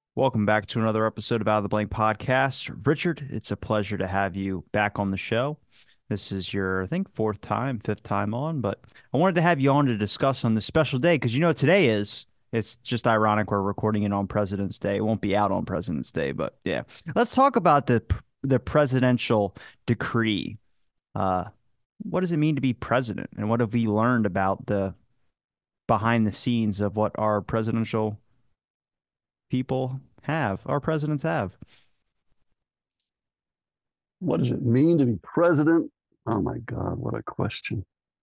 Welcome back to another episode of Out of the Blank podcast. Richard, it's a pleasure to have you back on the show. This is your, I think, fourth time, fifth time on, but I wanted to have you on to discuss on this special day because you know what today is. It's just ironic we're recording it on President's Day. It won't be out on President's Day, but yeah. Let's talk about the presidential decree. Uh, what does it mean to be president, and what have we learned about the behind the scenes of what our presidential people have, our presidents have? What does it mean to be president? Oh my God, what a question.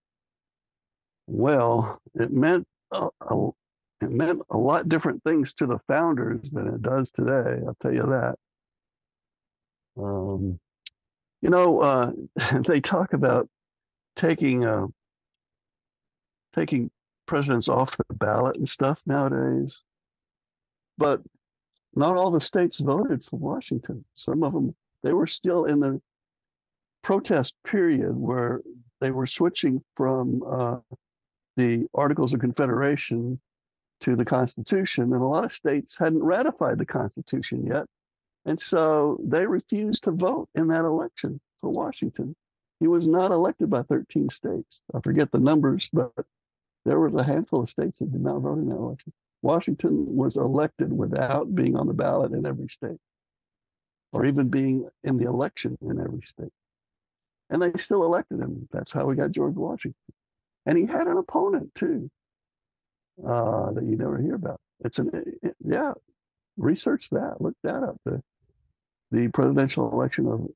Well, it meant a lot different things to the founders than it does today. I'll tell you that. Um, you know, they talk about taking taking presidents off the ballot and stuff nowadays, but not all the states voted for Washington. Some of them they were still in the protest period where they were switching from the Articles of Confederation to the Constitution, and a lot of states hadn't ratified the Constitution yet. And so they refused to vote in that election for Washington. He was not elected by 13 states. I forget the numbers, but there was a handful of states that did not vote in that election. Washington was elected without being on the ballot in every state or even being in the election in every state. And they still elected him. That's how we got George Washington. And he had an opponent too, that you never hear about. Yeah, research that, look that up. The presidential election of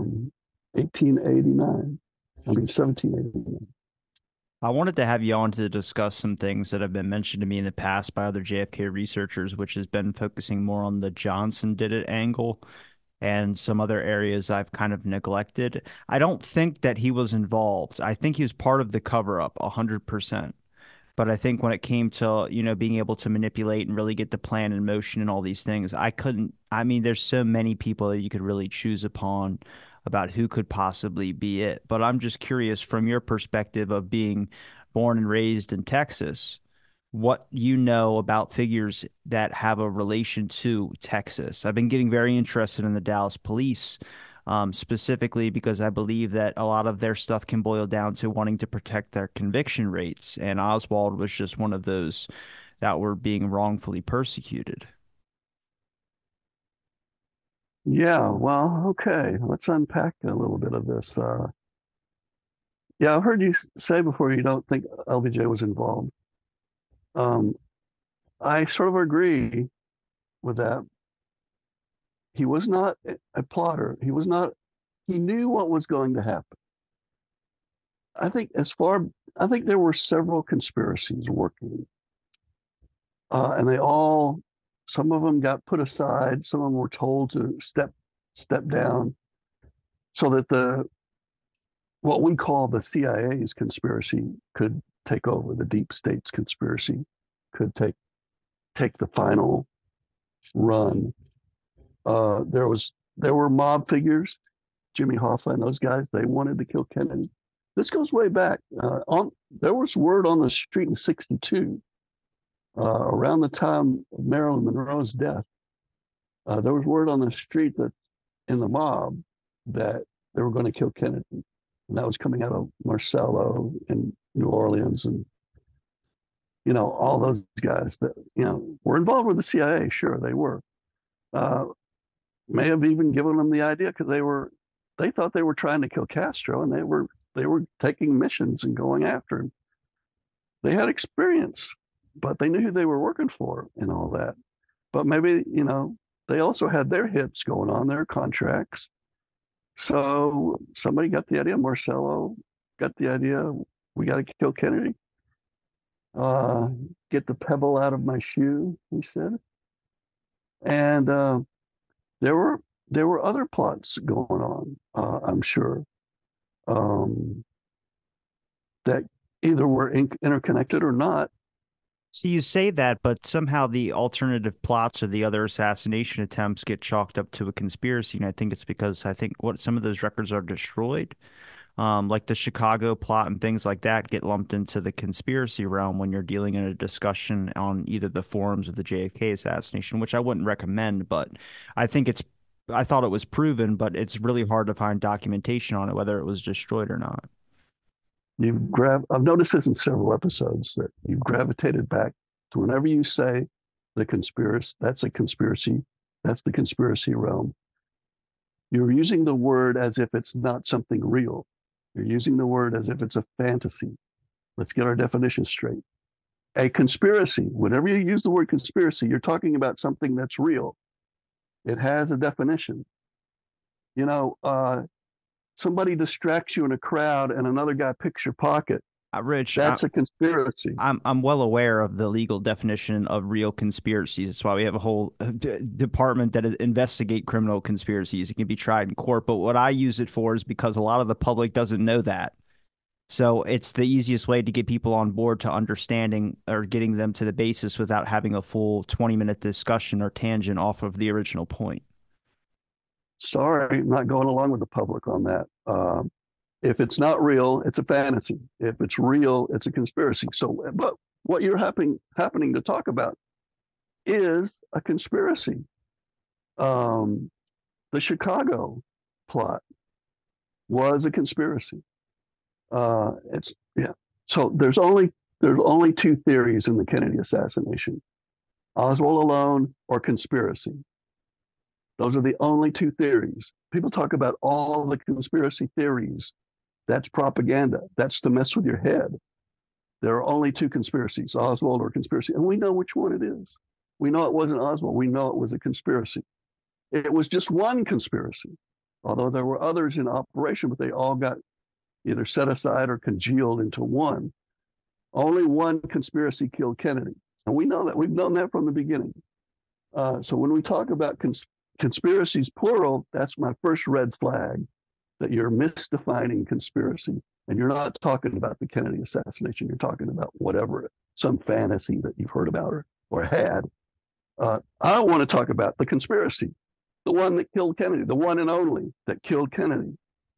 1889, I mean 1789. I wanted to have you on to discuss some things that have been mentioned to me in the past by other JFK researchers, which has been focusing more on the Johnson did it angle and some other areas I've kind of neglected. I don't think that he was involved. I think he was part of the cover up 100%. But I think when it came to, being able to manipulate and really get the plan in motion and all these things, I couldn't. I mean, there's so many people that you could really choose upon about who could possibly be it. But I'm just curious from your perspective of being born and raised in Texas, what you know about figures that have a relation to Texas. I've been getting very interested in the Dallas police, specifically because I believe that a lot of their stuff can boil down to wanting to protect their conviction rates. And Oswald was just one of those that were being wrongfully persecuted. Yeah, well, okay, let's unpack a little bit of this. Yeah, I've heard you say before you don't think LBJ was involved. Um, I sort of agree with that. He was not a plotter. He was not. He knew what was going to happen. I think as far, I think there were several conspiracies working, and they all, some of them got put aside. Some of them were told to step down, so that the what we call the CIA's conspiracy could take over. The deep state's conspiracy could take the final run. There were mob figures, Jimmy Hoffa and those guys. They wanted to kill Kennedy. This goes way back. There was word on the street in '62, around the time of Marilyn Monroe's death. There was word on the street that in the mob that they were going to kill Kennedy, and that was coming out of Marcello in New Orleans, and all those guys that were involved with the CIA. Sure, they were. Uh, may have even given them the idea because they thought they were trying to kill Castro, and they were taking missions and going after him. They had experience, but they knew who they were working for and all that. But maybe they also had their hits going on, their contracts. So somebody got the idea. Marcello got the idea. We got to kill Kennedy. Uh, get the pebble out of my shoe, he said. And there were there were other plots going on. I'm sure, um, that either were interconnected or not. So you say that, but somehow the alternative plots or the other assassination attempts get chalked up to a conspiracy. And I think it's because I think what some of those records are destroyed. like the Chicago plot and things like that get lumped into the conspiracy realm when you're dealing in a discussion on either the forums of the JFK assassination, which I wouldn't recommend, but I think I thought it was proven, but it's really hard to find documentation on it, whether it was destroyed or not. I've noticed this in several episodes that you've gravitated back to whenever you say the conspiracy, that's a conspiracy, that's the conspiracy realm. You're using the word as if it's not something real. You're using the word as if it's a fantasy. Let's get our definition straight. A conspiracy, whenever you use the word conspiracy, you're talking about something that's real. It has a definition. You know, somebody distracts you in a crowd and another guy picks your pocket. Rich, That's a conspiracy. I'm well aware of the legal definition of real conspiracies. That's why we have a whole department that investigate criminal conspiracies. It can be tried in court, but what I use it for is because a lot of the public doesn't know that. So it's the easiest way to get people on board to understanding or getting them to the basis without having a full 20-minute discussion or tangent off of the original point. Sorry, I'm not going along with the public on that. If it's not real, it's a fantasy. If it's real, it's a conspiracy. So, but what you're happening to talk about is a conspiracy. The Chicago plot was a conspiracy. It's yeah. So there's only two theories in the Kennedy assassination: Oswald alone or conspiracy. Those are the only two theories. People talk about all the conspiracy theories. That's propaganda. That's to mess with your head. There are only two conspiracies, Oswald or conspiracy. And we know which one it is. We know it wasn't Oswald. We know it was a conspiracy. It was just one conspiracy, although there were others in operation, but they all got either set aside or congealed into one. Only one conspiracy killed Kennedy. And we know that. We've known that from the beginning. So when we talk about conspiracies plural, that's my first red flag that you're misdefining conspiracy. And you're not talking about the Kennedy assassination. You're talking about whatever, some fantasy that you've heard about or had. I want to talk about the conspiracy, the one that killed Kennedy, the one and only that killed Kennedy.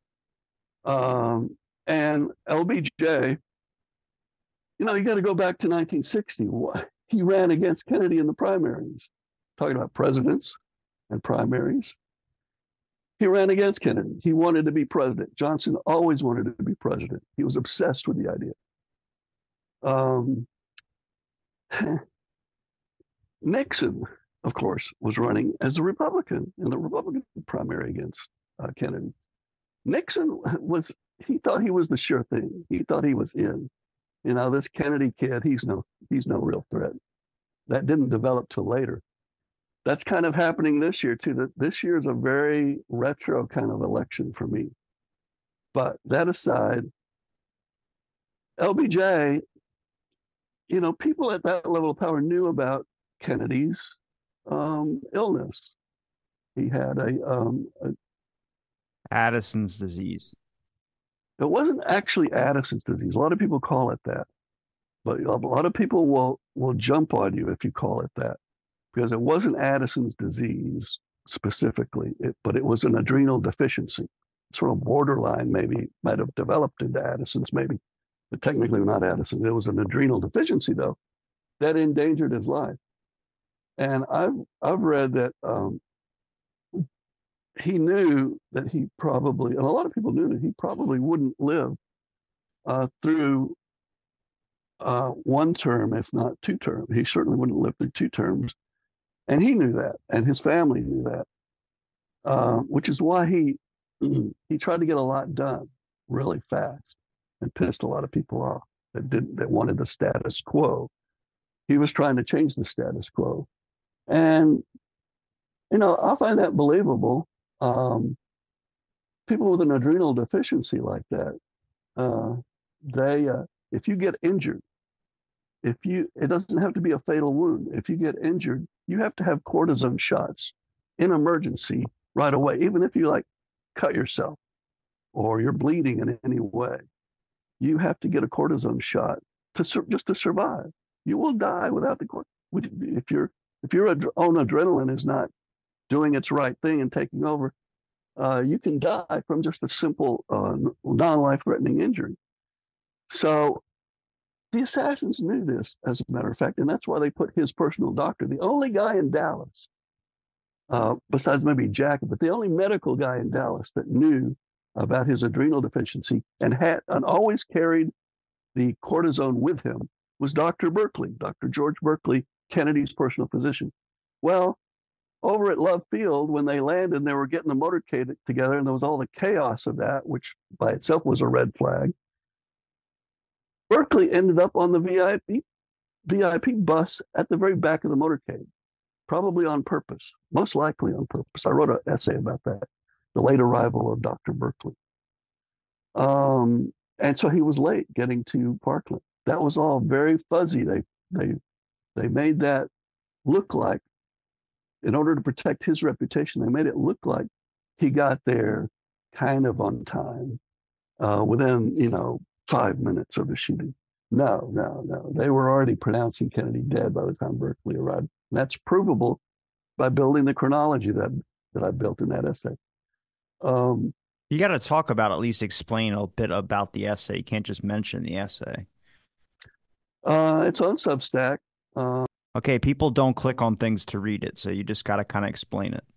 And LBJ, you know, you got to go back to 1960. He ran against Kennedy in the primaries, talking about presidents and primaries. He ran against Kennedy. He wanted to be president. Johnson always wanted to be president. He was obsessed with the idea. Nixon, of course, was running as a Republican in the Republican primary against Kennedy. Nixon he thought he was the sure thing. He thought he was in. You know, this Kennedy kid, he's no real threat. That didn't develop till later. That's kind of happening this year too. This year is a very retro kind of election for me. But that aside, LBJ, you know, people at that level of power knew about Kennedy's illness. He had Addison's disease. it wasn't actually Addison's disease. A lot of people call it that, but a lot of people will jump on you if you call it that, because it wasn't Addison's disease specifically, but it was an adrenal deficiency. Sort of borderline, maybe might have developed into Addison's, maybe, but technically not Addison. It was an adrenal deficiency though that endangered his life. And I've read that he knew that he probably, and a lot of people knew that he probably wouldn't live through one term, if not two terms. He certainly wouldn't live through two terms. And he knew that, and his family knew that, which is why he tried to get a lot done really fast and pissed a lot of people off that wanted the status quo. He was trying to change the status quo. And, you know, I find that believable. People with an adrenal deficiency like that, if you get injured, it doesn't have to be a fatal wound. If you get injured, you have to have cortisone shots in emergency right away, even if you like cut yourself or you're bleeding in any way. You have to get a cortisone shot just to survive. You will die without the cortisone. If your own adrenaline is not doing its right thing and taking over, you can die from just a simple non-life-threatening injury. So the assassins knew this, as a matter of fact, and that's why they put his personal doctor, the only guy in Dallas, besides maybe Jack, but the only medical guy in Dallas that knew about his adrenal deficiency and always carried the cortisone with him was Dr. Berkeley, Dr. George Berkeley, Kennedy's personal physician. Well, over at Love Field, when they landed and they were getting the motorcade together, and there was all the chaos of that, which by itself was a red flag, Berkeley ended up on the VIP bus at the very back of the motorcade, probably on purpose, most likely on purpose. I wrote an essay about that, the late arrival of Dr. Berkeley. And so he was late getting to Parkland. That was all very fuzzy. They made that look like, in order to protect his reputation, they made it look like he got there kind of on time, within 5 minutes of the shooting. No, no, no. They were already pronouncing Kennedy dead by the time Berkeley arrived. And that's provable by building the chronology that I built in that essay. Um, You got to talk about, at least explain a bit about the essay. You can't just mention the essay. it's on Substack. Uh, Okay, people don't click on things to read it, so you just got to kind of explain it.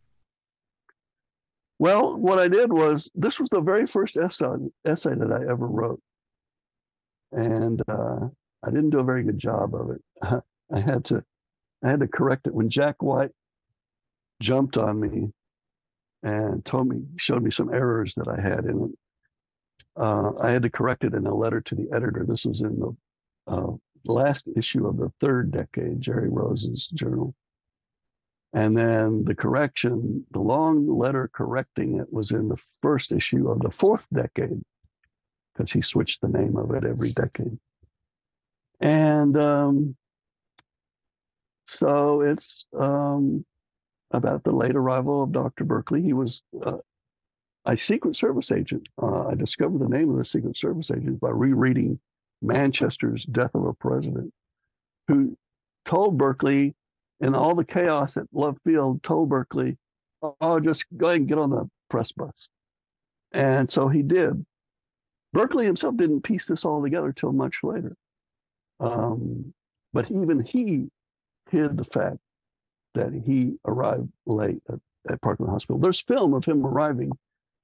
well, what I did was this was the very first essay that I ever wrote, and I didn't do a very good job of it. I had to I had to correct it when Jack White jumped on me and showed me some errors that I had in it. I had to correct it in a letter to the editor. This was in the last issue of the third decade, Jerry Rose's journal. And then the long letter correcting it was in the first issue of the fourth decade, because he switched the name of it every decade. And so it's about the late arrival of Dr. Berkeley. He was a Secret Service agent. I discovered the name of the Secret Service agent by rereading Manchester's Death of a President, who told Berkeley, in all the chaos at Love Field, told Berkeley, oh, just go ahead and get on the press bus. And so he did. Berkeley himself didn't piece this all together till much later. But even he hid the fact that he arrived late at Parkland Hospital. There's film of him arriving.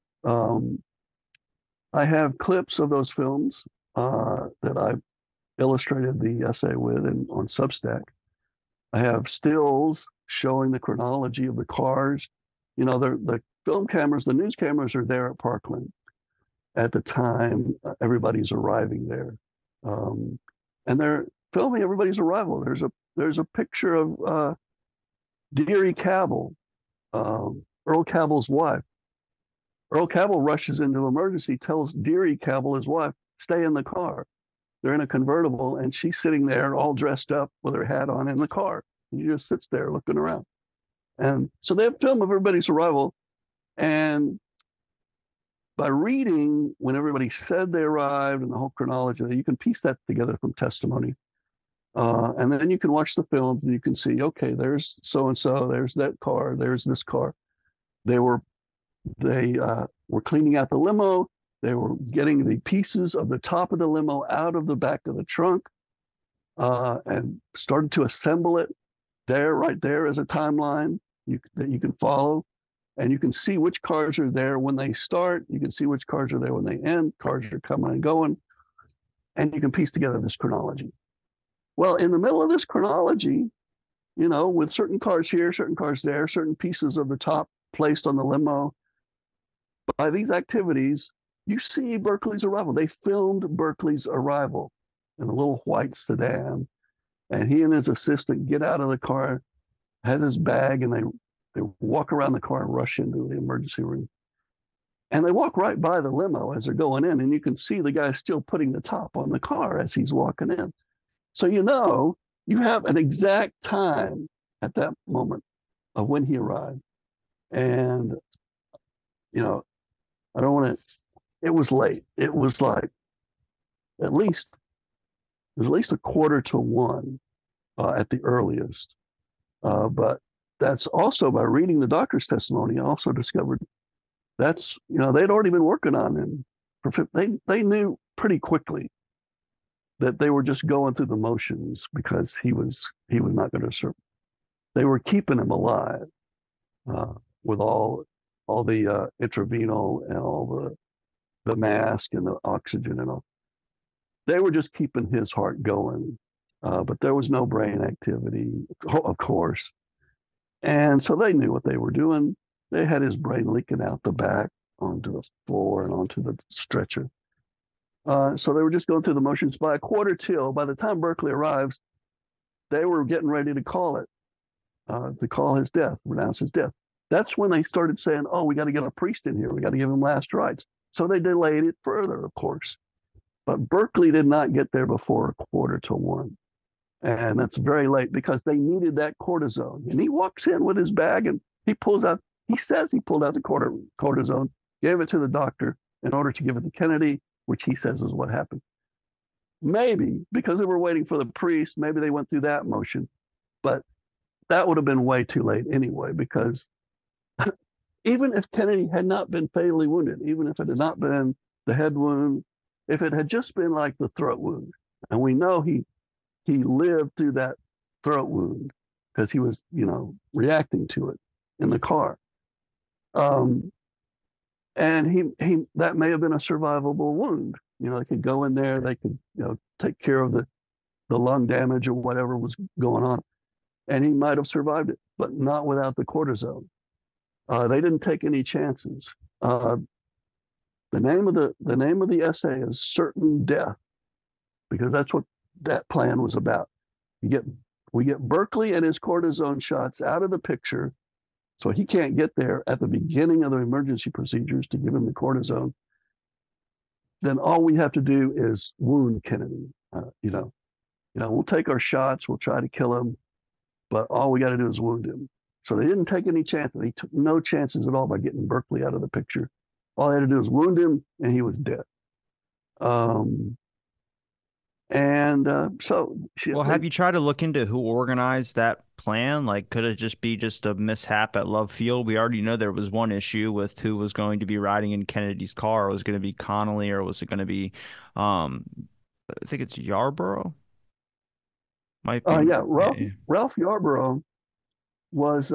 I have clips of those films that I illustrated the essay with on Substack. I have stills showing the chronology of the cars. The film cameras, the news cameras are there at Parkland at the time everybody's arriving there. And they're filming everybody's arrival. There's a picture of Deary Cabell, Earl Cabell's wife. Earl Cabell rushes into emergency, tells Deary Cabell, his wife, stay in the car. They're in a convertible, and she's sitting there all dressed up with her hat on in the car. And she just sits there looking around. And so they have film of everybody's arrival. And by reading when everybody said they arrived and the whole chronology, you can piece that together from testimony. And then you can watch the films and you can see, okay, there's so-and-so, there's that car, there's this car. They were cleaning out the limo. They were getting the pieces of the top of the limo out of the back of the trunk, and started to assemble it. Right there is a timeline that you can follow, and you can see which cars are there when they start. You can see which cars are there when they end. Cars are coming and going, and you can piece together this chronology. Well, in the middle of this chronology, with certain cars here, certain cars there, certain pieces of the top placed on the limo, by these activities, you see Berkeley's arrival. They filmed Berkeley's arrival in a little white sedan, and he and his assistant get out of the car, has his bag, and they walk around the car and rush into the emergency room. And they walk right by the limo as they're going in, and you can see the guy still putting the top on the car as he's walking in. So you have an exact time at that moment of when he arrived. And, I don't want to, it was late. It was like at least a quarter to one at the earliest. But that's also by reading the doctor's testimony. I also discovered That's, they'd already been working on him. They knew pretty quickly that they were just going through the motions because he was not going to serve. They were keeping him alive uh, with all the intravenous and all the mask and the oxygen and all. They were just keeping his heart going, but there was no brain activity, of course. And so they knew what they were doing. They had his brain leaking out the back onto the floor and onto the stretcher. So they were just going through the motions. By a quarter till, by the time Berkeley arrives, they were getting ready to call his death, renounce his death. That's when they started saying, "Oh, we got to get a priest in here. We got to give him last rites." So they delayed it further, of course. But Berkeley did not get there before a quarter to one. And that's very late because they needed that cortisone. And he walks in with his bag and he says he pulled out the cortisone, gave it to the doctor in order to give it to Kennedy, which he says is what happened. Maybe because they were waiting for the priest, maybe they went through that motion, but that would have been way too late anyway, because even if Kennedy had not been fatally wounded, even if it had not been the head wound, if it had just been like the throat wound, and we know he lived through that throat wound because he was, reacting to it in the car. Um, and he that may have been a survivable wound. They could go in there, they could, take care of the lung damage or whatever was going on, and he might have survived it, but not without the cortisone. They didn't take any chances. The name of the essay is Certain Death, because that's what that plan was about. You get we get Berkeley and his cortisone shots out of the picture, so he can't get there at the beginning of the emergency procedures to give him the cortisone. Then all we have to do is wound Kennedy. We'll take our shots, we'll try to kill him, but all we got to do is wound him. So they didn't take any chances. They took no chances at all by getting Berkeley out of the picture. All they had to do was wound him, and he was dead. Um, and so Well, they, have you tried to look into who organized that plan? Like, could it just be just a mishap at Love Field? We already know there was one issue with who was going to be riding in Kennedy's car. Was it going to be Connolly or was it going to be, um, I think it's Yarborough? Might be. yeah, Ralph Yeah. Ralph Yarborough was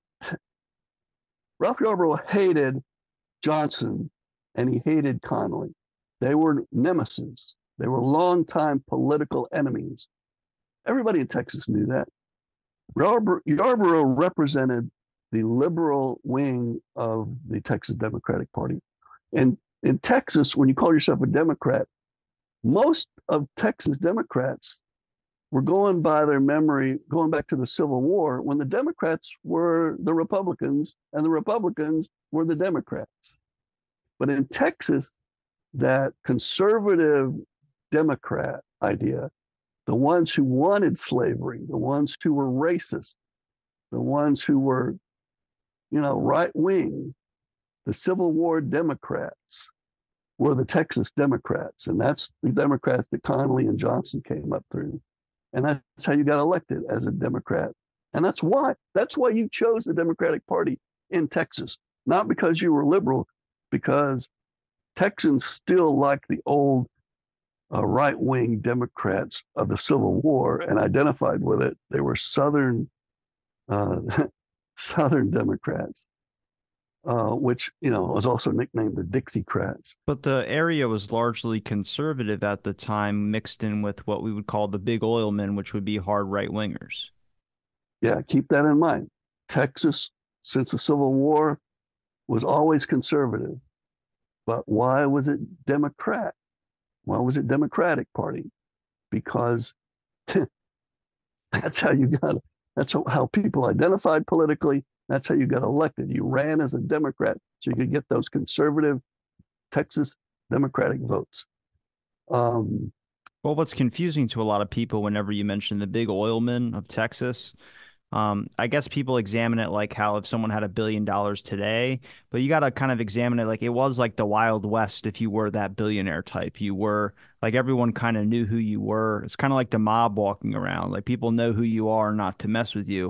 Ralph Yarborough hated Johnson and he hated Connolly. They were nemesis. They were longtime political enemies. Everybody in Texas knew that. Yarborough represented the liberal wing of the Texas Democratic Party. And in Texas, when you call yourself a Democrat, most of Texas Democrats were going by their memory, going back to the Civil War, when the Democrats were the Republicans and the Republicans were the Democrats. But in Texas, that conservative Democrat idea, the ones who wanted slavery, the ones who were racist, the ones who were, right wing, the Civil War Democrats were the Texas Democrats. And that's the Democrats that Connolly and Johnson came up through. And that's how you got elected as a Democrat. And that's why you chose the Democratic Party in Texas, not because you were liberal, because Texans still like the old right-wing Democrats of the Civil War and identified with it. They were uh, Southern Democrats, which was also nicknamed the Dixiecrats. But the area was largely conservative at the time, mixed in with what we would call the big oil men, which would be hard right wingers. Yeah, keep that in mind. Texas, since the Civil War, was always conservative. But why was it Democrat? Why was it Democratic Party? Because that's how you got that's how people identified politically. That's how you got elected. You ran as a Democrat so you could get those conservative Texas Democratic votes. Um, Well, what's confusing to a lot of people whenever you mention the big oil men of Texas, I guess people examine it like how if someone had $1 billion today, but you got to kind of examine it like it was like the Wild West if you were that billionaire type. You were like everyone kind of knew who you were. It's kind of like the mob walking around. Like people know who you are not to mess with you.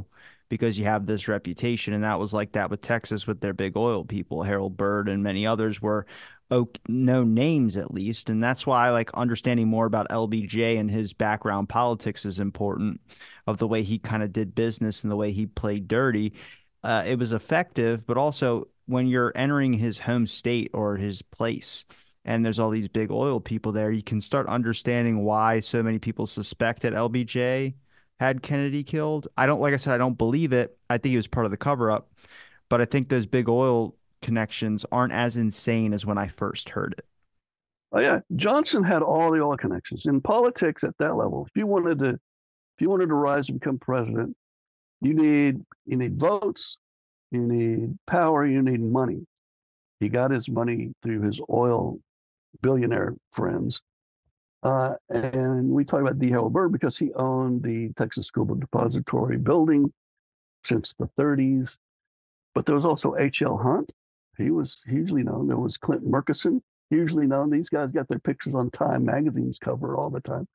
because you have this reputation. And that was like that with Texas with their big oil people. Harold Byrd and many others were known names at least. And that's why like understanding more about LBJ and his background politics is important, of the way he kind of did business and the way he played dirty. It was effective, but also when you're entering his home state or his place, and there's all these big oil people there, you can start understanding why so many people suspect that LBJ had Kennedy killed. I don't, like I said, I don't believe it. I think he was part of the cover up, but I think those big oil connections aren't as insane as when I first heard it. Oh yeah, Johnson had all the oil connections in politics at that level. If you wanted to rise to become president, you need votes, you need power, you need money. He got his money through his oil billionaire friends. And we talk about D. Harold Byrd because he owned the Texas Scuba Depository building since the 30s. But there was also H.L. Hunt. He was hugely known. There was Clint Murchison, hugely known. These guys got their pictures on Time magazine's cover all the time.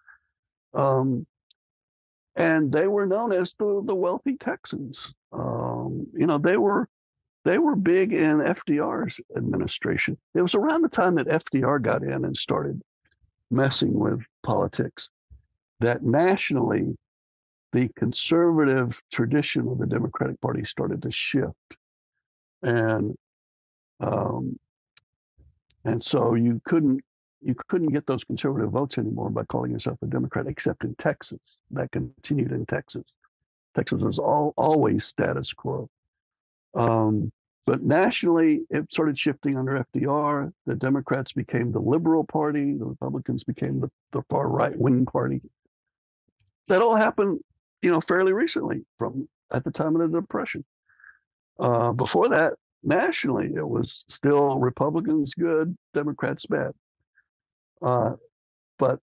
And they were known as the wealthy Texans. They were big in FDR's administration. It was around the time that FDR got in and started messing with politics that nationally the conservative tradition of the Democratic Party started to shift, and um, so you couldn't get those conservative votes anymore by calling yourself a Democrat, except in Texas. That continued in Texas. Texas was always status quo. Um, but nationally, it started shifting under FDR. The Democrats became the liberal party. The Republicans became the far right wing party. That all happened, fairly recently, from at the time of the Depression. Before that, nationally, it was still Republicans good, Democrats bad. Uh, but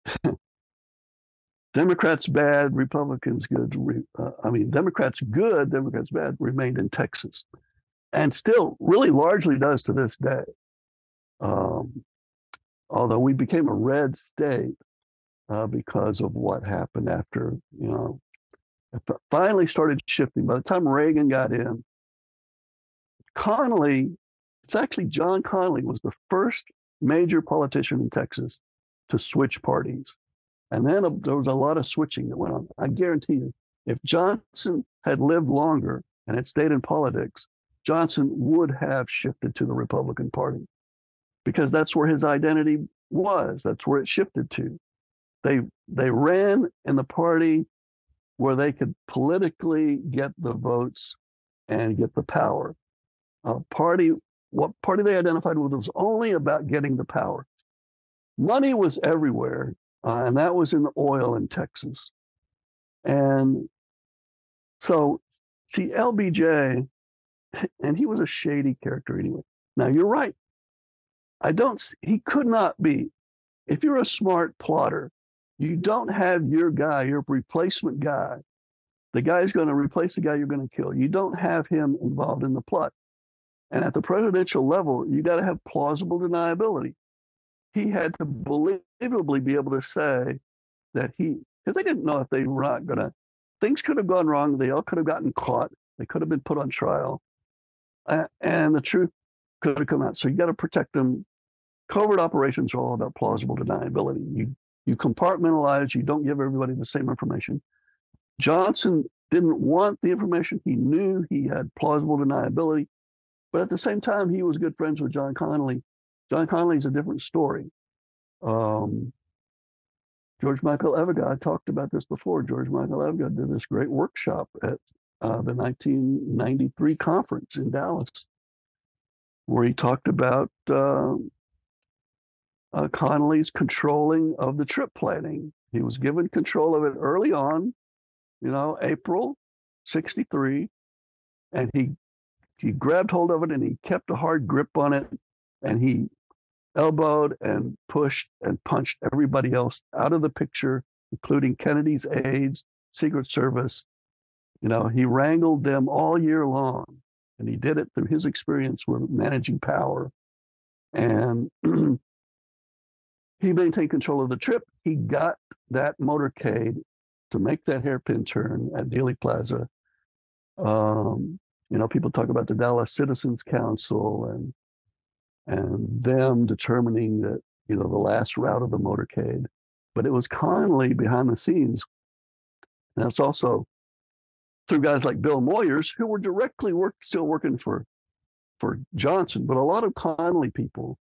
Democrats bad, Republicans good. Democrats good, Democrats bad remained in Texas, and still really largely does to this day. Um, Although we became a red state because of what happened after, it finally started shifting. By the time Reagan got in, Connally, it's actually John Connally was the first major politician in Texas to switch parties. And then there was a lot of switching that went on. I guarantee you, if Johnson had lived longer and had stayed in politics, Johnson would have shifted to the Republican Party because that's where his identity was. That's where it shifted to. They ran in the party where they could politically get the votes and get the power. What party they identified with was only about getting the power. Money was everywhere, and that was in the oil in Texas. And so, see, LBJ, and he was a shady character anyway. Now, you're right. He could not be. If you're a smart plotter, you don't have your guy, your replacement guy, the guy who's going to replace the guy you're going to kill. You don't have him involved in the plot. And at the presidential level, you got to have plausible deniability. He had to believably be able to say that because they didn't know if they were not going to, things could have gone wrong. They all could have gotten caught. They could have been put on trial. And the truth could have come out. So you got to protect them. Covert operations are all about plausible deniability. You compartmentalize, you don't give everybody the same information. Johnson didn't want the information. He knew he had plausible deniability. But at the same time, he was good friends with John Connally. John Connally's a different story. George Michael Evagard talked about this before. George Michael Evagard did this great workshop at the 1993 conference in Dallas, where he talked about Connally's controlling of the trip planning. He was given control of it early on, April 63, and he grabbed hold of it and he kept a hard grip on it, and he elbowed and pushed and punched everybody else out of the picture, including Kennedy's aides, Secret Service. He wrangled them all year long, and he did it through his experience with managing power. And he maintained control of the trip. He got that motorcade to make that hairpin turn at Dealey Plaza Um, People talk about the Dallas Citizens Council and them determining that, the last route of the motorcade. But it was Connally behind the scenes. And it's also through guys like Bill Moyers, who were still working for Johnson, but a lot of Connally people,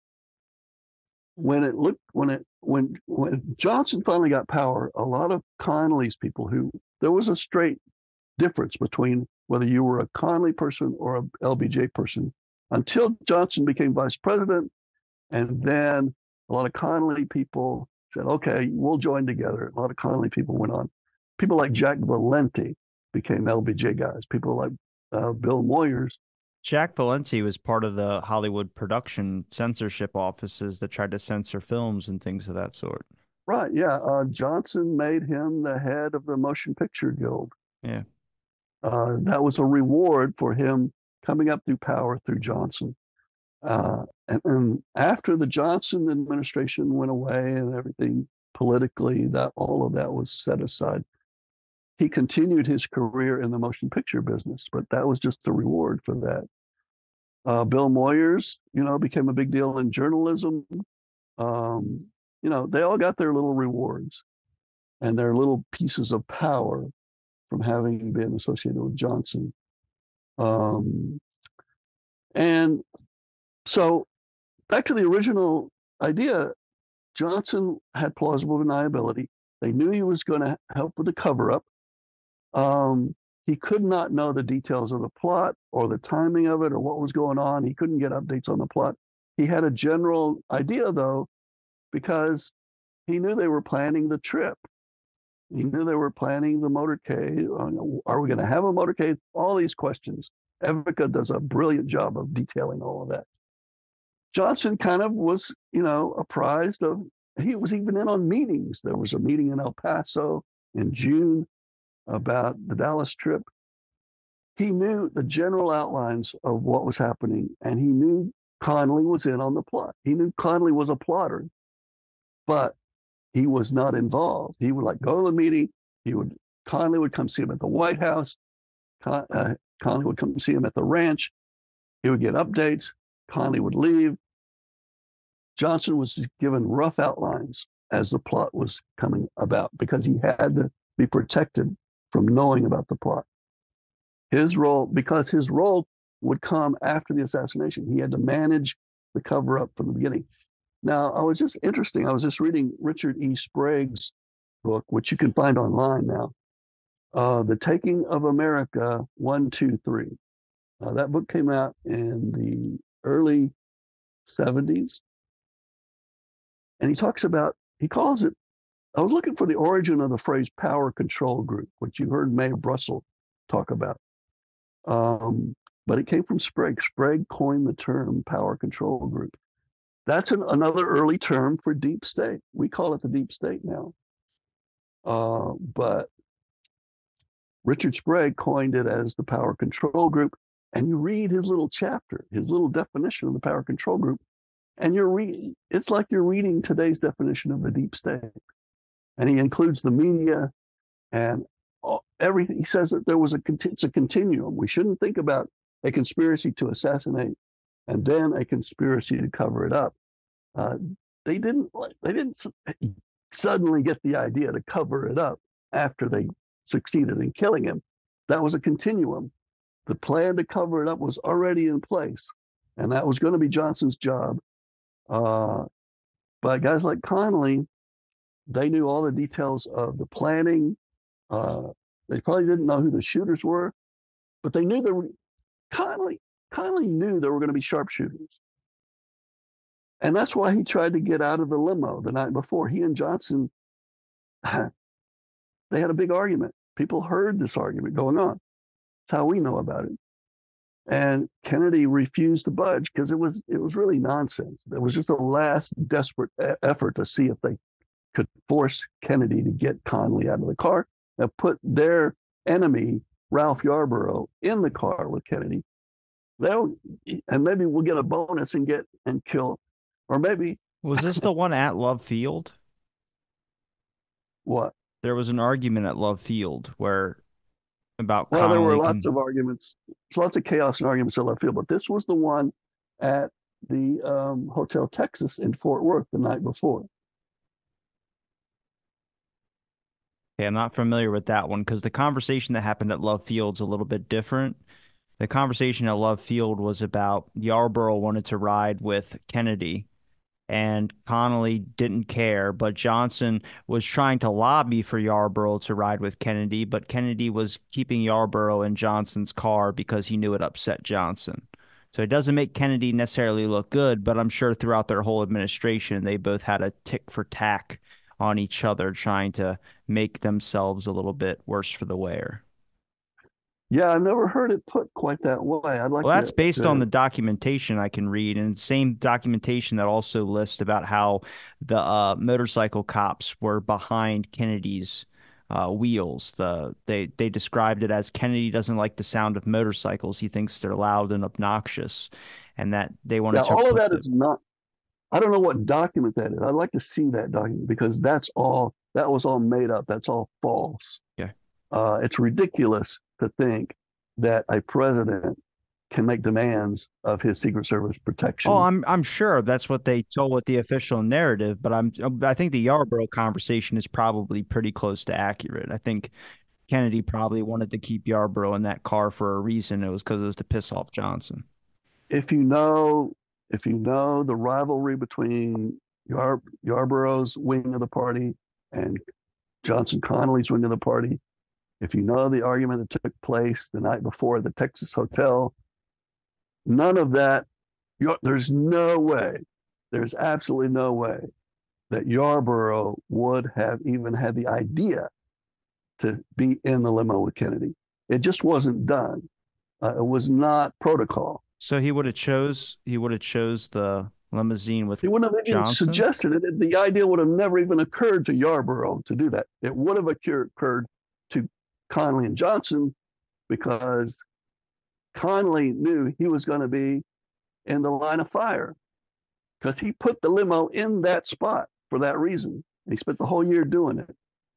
when Johnson finally got power, a lot of Connally's people who there was a straight difference between whether you were a Connally person or a LBJ person until Johnson became vice president, and then a lot of Connally people said, "Okay, we'll join together." A lot of Connally people went on. People like Jack Valenti became LBJ guys. People like Bill Moyers. Jack Valenti was part of the Hollywood production censorship offices that tried to censor films and things of that sort. Right, yeah. Johnson made him the head of the Motion Picture Guild. Yeah. That was a reward for him coming up through power through Johnson. And after the Johnson administration went away and everything politically, that all of that was set aside. He continued his career in the motion picture business, but that was just the reward for that. Bill Moyers, became a big deal in journalism. Um, they all got their little rewards and their little pieces of power from having been associated with Johnson. Um, and so back to the original idea, Johnson had plausible deniability. They knew he was going to help with the cover up. He could not know the details of the plot or the timing of it or what was going on. He couldn't get updates on the plot. He had a general idea, though, because he knew they were planning the trip. He knew they were planning the motorcade. Are we going to have a motorcade? All these questions. Evica does a brilliant job of detailing all of that. Johnson kind of was, apprised of, he was even in on meetings. There was a meeting in El Paso in June about the Dallas trip. He knew the general outlines of what was happening, and he knew Connally was in on the plot. He knew Connally was a plotter, but he was not involved. He would like go to the meeting. He would Connally would come see him at the White House. Connally would come see him at the ranch. He would get updates. Connally would leave. Johnson was given rough outlines as the plot was coming about because he had to be protected from knowing about the plot. His role would come after the assassination. He had to manage the cover up from the beginning. Now, I was just reading Richard E. Sprague's book, which you can find online now, The Taking of America 1, 2, 3. That book came out in the early 70s. And he calls it, I was looking for the origin of the phrase power control group, which you heard Mae Brussell talk about. But it came from Sprague. Sprague coined the term power control group. That's another early term for deep state. We call it the deep state now. But Richard Sprague coined it as the power control group. And you read his little chapter, his little definition of the power control group, and it's like you're reading today's definition of the deep state. And he includes the media and everything. He says that it's a continuum. We shouldn't think about a conspiracy to assassinate and then a conspiracy to cover it up. Uh, they didn't suddenly get the idea to cover it up after they succeeded in killing him. That was a continuum. The plan to cover it up was already in place, and that was going to be Johnson's job. Uh, but guys like Connally, they knew all the details of the planning. Uh, they probably didn't know who the shooters were, but they knew there were Connally. Connally knew there were going to be sharpshooters, and that's why he tried to get out of the limo the night before. He and Johnson, they had a big argument. People heard this argument going on. That's how we know about it. And Kennedy refused to budge because it was really nonsense. It was just a last desperate effort to see if they could force Kennedy to get Connally out of the car and put their enemy, Ralph Yarborough, in the car with Kennedy. And maybe we'll get a bonus and kill, or maybe Was this the one at Love Field? what? There was an argument at Love Field where about Well, there were Connolly lots can. of arguments, lots of chaos and arguments in left field, but this was the one at the Hotel Texas in Fort Worth the night before. Okay, I'm not familiar with that one because the conversation that happened at Love Field's a little bit different. The conversation at Love Field was about Yarborough wanted to ride with Kennedy and Connolly didn't care, but Johnson was trying to lobby for Yarborough to ride with Kennedy, but Kennedy was keeping Yarborough in Johnson's car because he knew it upset Johnson. So it doesn't make Kennedy necessarily look good, but I'm sure throughout their whole administration, they both had a tick for tack on each other, trying to make themselves a little bit worse for the wear. Yeah, I've never heard it put quite that way. I'd like Well, that's based on the to. documentation I can read, and same documentation that also lists about how the motorcycle cops were behind Kennedy's wheels. They described it as Kennedy doesn't like the sound of motorcycles. He thinks they're loud and obnoxious, and that they wanted Yeah, to all of put that the. is not. I don't know what document that is. I'd like to see that document because that's all. That was all made up. That's all false. Yeah. It's ridiculous to think that a president can make demands of his Secret Service Oh, protection. I'm sure that's what they told with the official narrative, but I think the Yarborough conversation is probably pretty close to accurate. I think Kennedy probably wanted to keep Yarborough in that car for a reason. It was because it was to piss off Johnson. If you know, if you know the rivalry between Yarborough's wing of the party and Johnson Connolly's wing of the party, if you know the argument that took place the night before at the Texas Hotel, none of that. There's no way. There's absolutely no way that Yarborough would have even had the idea to be in the limo with Kennedy. It just wasn't done. It was not protocol. So he would have chose the limousine with He wouldn't have even Johnson. suggested it. The idea would have never even occurred to Yarborough to do that. It would have occurred to Connolly and Johnson because Connolly knew he was going to be in the line of fire because he put the limo in that spot for that reason. He spent the whole year doing it.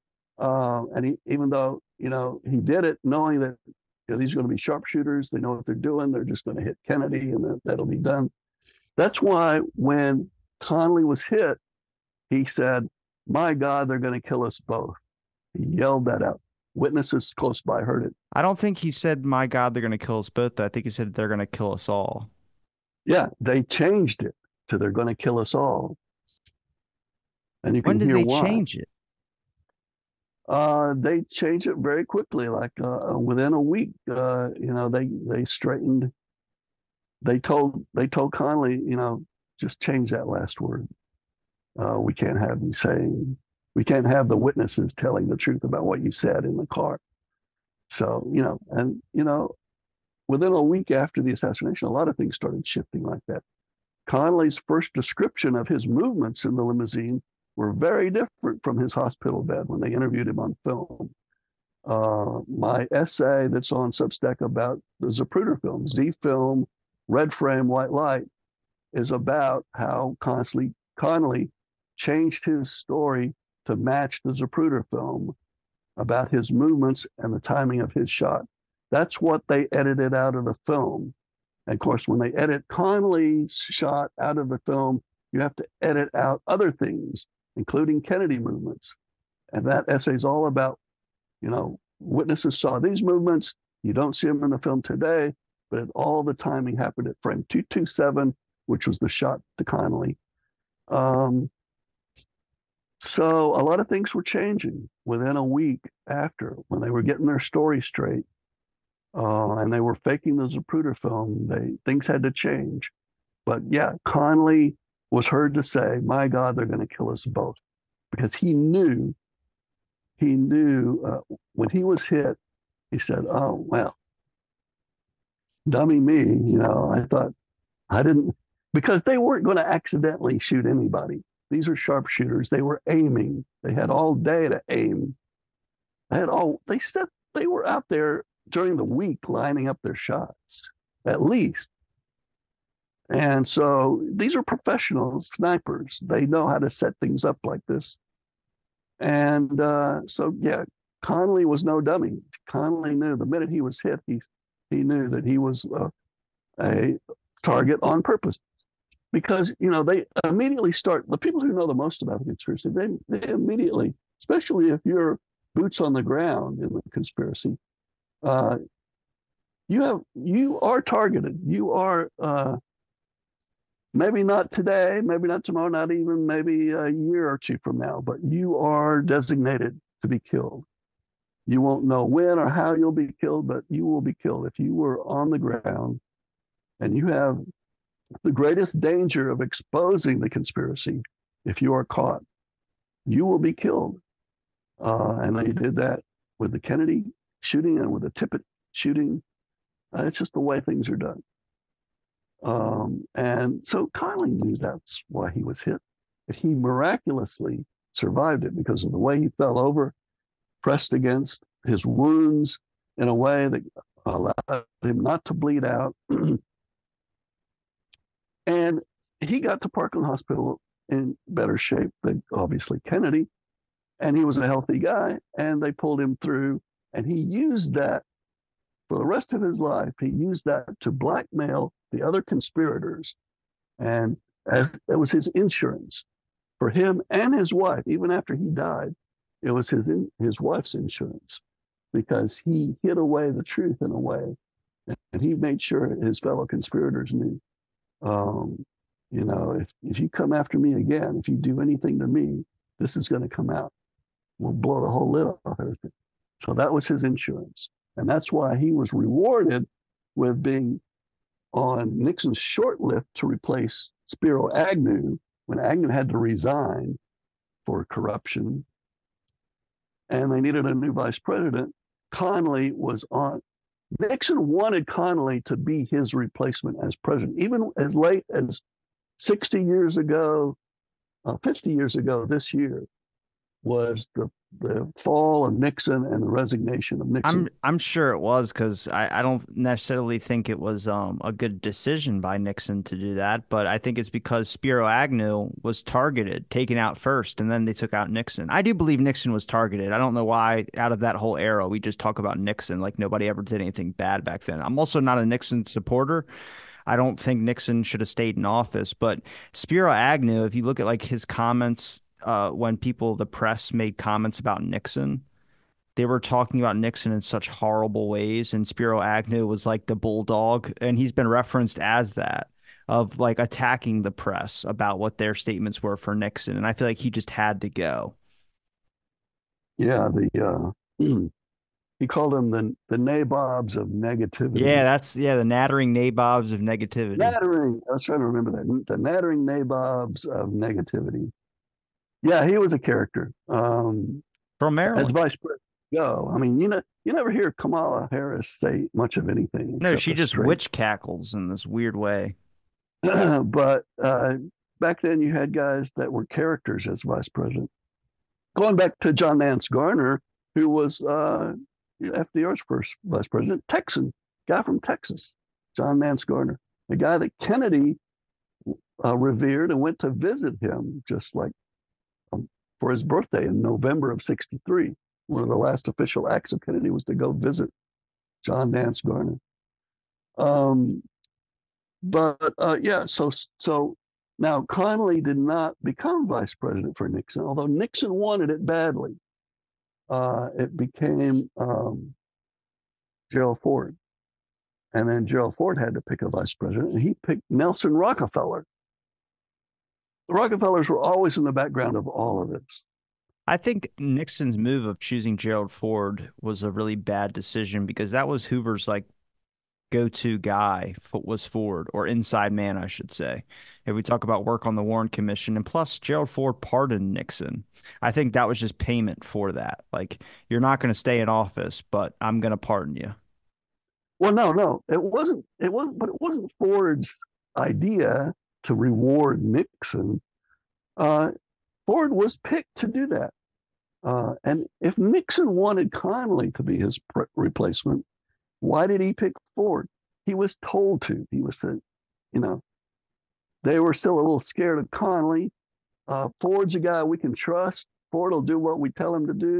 And even though, he did it knowing that these are going to be sharpshooters, they know what they're doing, they're just going to hit Kennedy and that'll be done. That's why when Connolly was hit, he said, "My God, they're going to kill us both." He yelled that out. Witnesses close by heard it. I don't think he said, "My God, they're going to kill us both." I think he said they're going to kill us all. Yeah, they changed it to "they're going to kill us all," and you When can did hear they why. change it? They changed it very quickly, like within a week. They straightened. They told Connolly, just change that last word. We can't have you saying, we can't have the witnesses telling the truth about what you said in the car. So, within a week after the assassination, a lot of things started shifting like that. Connolly's first description of his movements in the limousine were very different from his hospital bed when they interviewed him on film. My essay that's on Substack about the Zapruder film, Z film, red frame, white light, is about how Connolly changed his story to match the Zapruder film about his movements and the timing of his shot. That's what they edited out of the film. And of course, when they edit Connolly's shot out of the film, you have to edit out other things, including Kennedy movements. And that essay is all about, witnesses saw these movements. You don't see them in the film today, but all the timing happened at frame 227, which was the shot to Connolly. Um, so a lot of things were changing within a week after when they were getting their story straight. And they were faking the Zapruder film. Things had to change. But yeah, Connolly was heard to say, "My God, they're going to kill us both," because he knew when he was hit. He said, "Oh well, dummy me." I thought I didn't because they weren't going to accidentally shoot anybody. These are sharpshooters. They were aiming. They had all day to aim. They said they were out there during the week lining up their shots, at least. And so these are professional snipers. They know how to set things up like this. And so, yeah, Connally was no dummy. Connally knew the minute he was hit, he knew that he was a target on purpose. Because they immediately start, the people who know the most about the conspiracy, they immediately, especially if you're boots on the ground in the conspiracy, uh, you are targeted. You are maybe not today, maybe not tomorrow, not even maybe a year or two from now, but you are designated to be killed. You won't know when or how you'll be killed, but you will be killed if you were on the ground and you have the greatest danger of exposing the conspiracy. If you are caught, you will be killed. And they did that with the Kennedy shooting and with the Tippit shooting. It's just the way things are done. And so Connally knew that's why he was hit. But he miraculously survived it because of the way he fell over, pressed against his wounds in a way that allowed him not to bleed out. And he got to Parkland Hospital in better shape than obviously Kennedy. And he was a healthy guy, and they pulled him through. And he used that for the rest of his life. He used that to blackmail the other conspirators. And as it was his insurance for him and his wife, even after he died, it was his wife's insurance because he hid away the truth in a way, and he made sure his fellow conspirators knew. Um, if you come after me again, if you do anything to me, this is going to come out. We'll blow the whole lid off everything. So that was his insurance. And that's why he was rewarded with being on Nixon's short list to replace Spiro Agnew when Agnew had to resign for corruption. And they needed a new vice president. Connally was on. Nixon wanted Connally to be his replacement as president, even as late as 60 years ago, 50 years ago this year was the fall of Nixon and the resignation of Nixon. I'm sure it was because I don't necessarily think it was a good decision by Nixon to do that, but I think it's because Spiro Agnew was targeted, taken out first, and then they took out Nixon. I do believe Nixon was targeted. I don't know why out of that whole era we just talk about Nixon like nobody ever did anything bad back then. I'm also not a Nixon supporter. I don't think Nixon should have stayed in office, but Spiro Agnew, if you look at like his comments when the press made comments about Nixon, they were talking about Nixon in such horrible ways, and Spiro Agnew was like the bulldog, and he's been referenced as that of like attacking the press about what their statements were for Nixon, and I feel like he just had to go. Yeah, he called them the nabobs of Yeah, negativity. the nattering nabobs of negativity Nattering, I was trying to remember that. The nattering nabobs of negativity. Yeah, he was a character. from As Maryland. vice president, go. I mean, you never hear Kamala Harris say much of anything No, except she a just straight. witch cackles in this weird way. But back then, you had guys that were characters as vice president. Going back to John Nance Garner, who was FDR's first vice president, Texan guy from Texas, John Nance Garner, the guy that Kennedy revered and went to visit him just like for his birthday in November of '63. One of the last official acts of Kennedy was to go visit John Nance Garner. Um, but yeah, so now Connally did not become vice president for Nixon, although Nixon wanted it badly. It became Gerald Ford, and then Gerald Ford had to pick a vice president, and he picked Nelson Rockefeller. The Rockefellers were always in the background of all of this. I think Nixon's move of choosing Gerald Ford was a really bad decision because that was Hoover's like go-to guy was Ford, or inside man, I should say. If we talk about work on the Warren Commission, and plus Gerald Ford pardoned Nixon. I think that was just payment for that. Like, you're not going to stay in office, but I'm going to pardon you. Well, no, it wasn't. But it wasn't Ford's idea to reward Nixon. Uh, Ford was picked to do that. And if Nixon wanted Connally to be his replacement, why did he pick Ford? He was told to. He was said, you know, they were still a little scared of Connally. Ford's a guy we can trust. Ford will do what we tell him to do.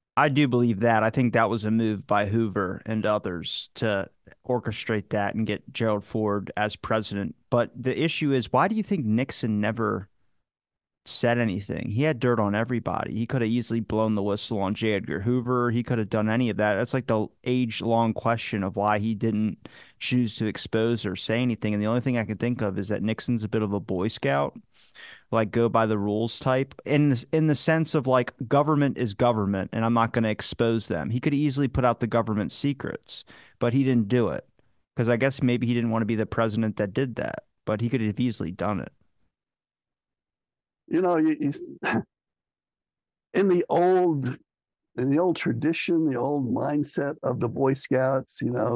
I do believe that. I think that was a move by Hoover and others to orchestrate that and get Gerald Ford as president. But the issue is, why do you think Nixon never said anything? He had dirt on everybody. He could have easily blown the whistle on J. Edgar Hoover. He could have done any of that. That's like the age-long question of why he didn't choose to expose or say anything. And the only thing I can think of is that Nixon's a bit of a Boy Scout, like go by the rules type, in the sense of like government is government and I'm not going to expose them. He could easily put out the government secrets, but he didn't do it because I guess maybe he didn't want to be the president that did that, but he could have easily done it. You know, in the old in the old tradition, the old mindset of the Boy Scouts,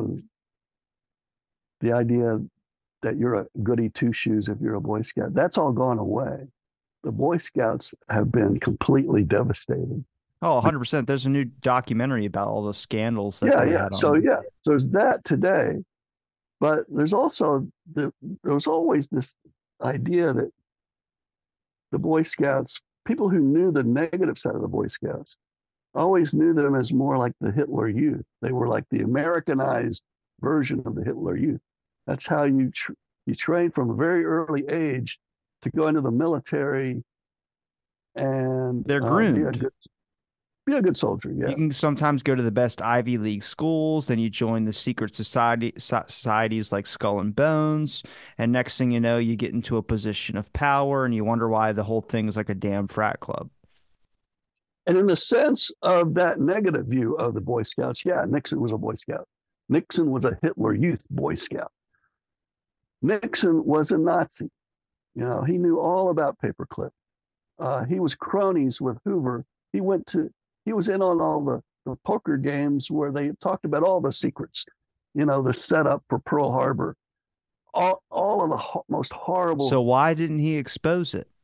the idea that you're a goody two shoes if you're a Boy Scout, that's all gone away. The Boy Scouts have been completely devastated. Oh, 100%. There's a new documentary about all the scandals that Yeah, they yeah. had on So them. yeah, so there's that today, but there's also there was always this idea that the Boy Scouts, people who knew the negative side of the Boy Scouts, always knew them as more like the Hitler Youth. They were like the Americanized version of the Hitler Youth. That's how you train from a very early age to go into the military and They're be a groomed. good soldier. You Yeah. can sometimes go to the best Ivy League schools, then you join the secret societies like Skull and Bones, and next thing you know, you get into a position of power, and you wonder why the whole thing is like a damn frat club. And in the sense of that negative view of the Boy Scouts, yeah, Nixon was a Boy Scout. Nixon was a Hitler Youth Boy Scout. Nixon was a Nazi. He knew all about paperclip. He was cronies with Hoover. He went to, he was in on all the poker games where they talked about all the secrets, the setup for Pearl Harbor, all of the most So horrible, why didn't he expose it?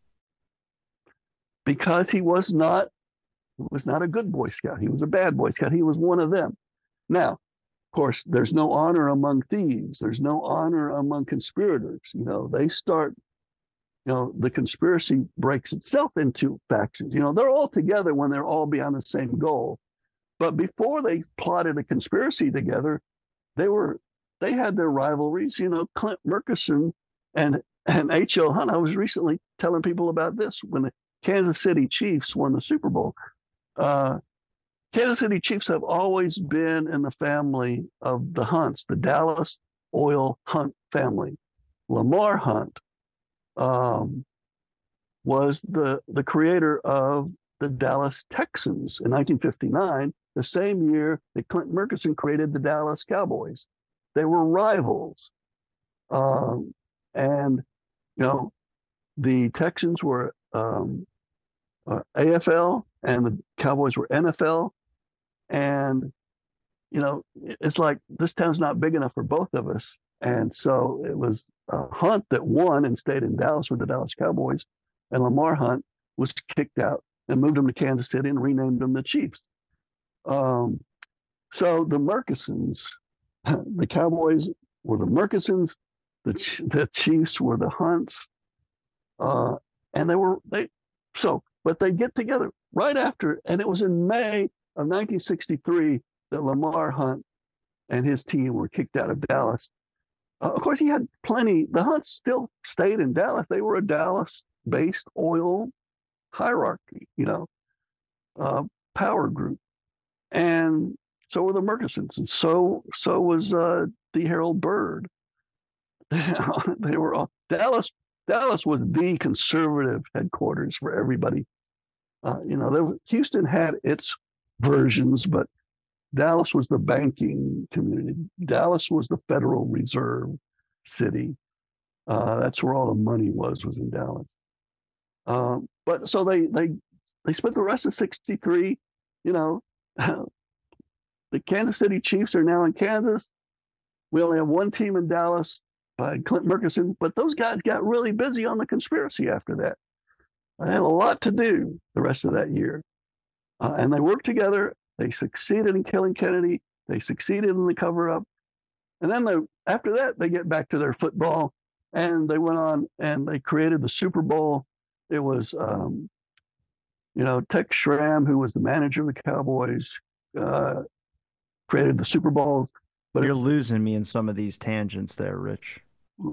because he was not a good Boy Scout. He was a bad Boy Scout. He was one of them. Now, of course, there's no honor among thieves. There's no honor among conspirators. They start, the conspiracy breaks itself into factions. They're all together when they're all behind the same goal. But before they plotted a conspiracy together, they were they had their rivalries. Clint Murchison and H.L. Hunt. I was recently telling people about this when the Kansas City Chiefs won the Super Bowl. Uh, Kansas City Chiefs have always been in the family of the Hunts, the Dallas Oil Hunt family. Lamar Hunt um, was the creator of the Dallas Texans in 1959, the same year that Clint Murchison created the Dallas Cowboys. They were rivals. And, you know, the Texans were AFL and the Cowboys were NFL. And, it's like this town's not big enough for both of us. And so it was Hunt that won and stayed in Dallas with the Dallas Cowboys. And Lamar Hunt was kicked out and moved him to Kansas City and renamed them the Chiefs. Um, so the Murchisons, the Cowboys were the Murchisons, the Chiefs were the Hunts, uh, and but they get together right after, and it was in May of 1963 that Lamar Hunt and his team were kicked out of Dallas. Of course, he had plenty. The Hunts still stayed in Dallas. They were a Dallas-based oil hierarchy, uh, power group, and so were the Murchisons, and so was D. Harold Byrd. They were all Dallas. Dallas was the conservative headquarters for everybody. Houston had its versions, but Dallas was the banking community. Dallas was the Federal Reserve city. That's where all the money was in Dallas. But so they spent the rest of '63. You know, the Kansas City Chiefs are now in Kansas. We only have one team in Dallas by Clint Murchison, but those guys got really busy on the conspiracy after that. They had a lot to do the rest of that year. And they worked together. They succeeded in killing Kennedy. They succeeded in the cover up. And then after that, they get back to their football and they went on and they created the Super Bowl. It was, Tex Schramm, who was the manager of the Cowboys, uh, created the Super Bowls. But You're losing me in some of these tangents there, Rich.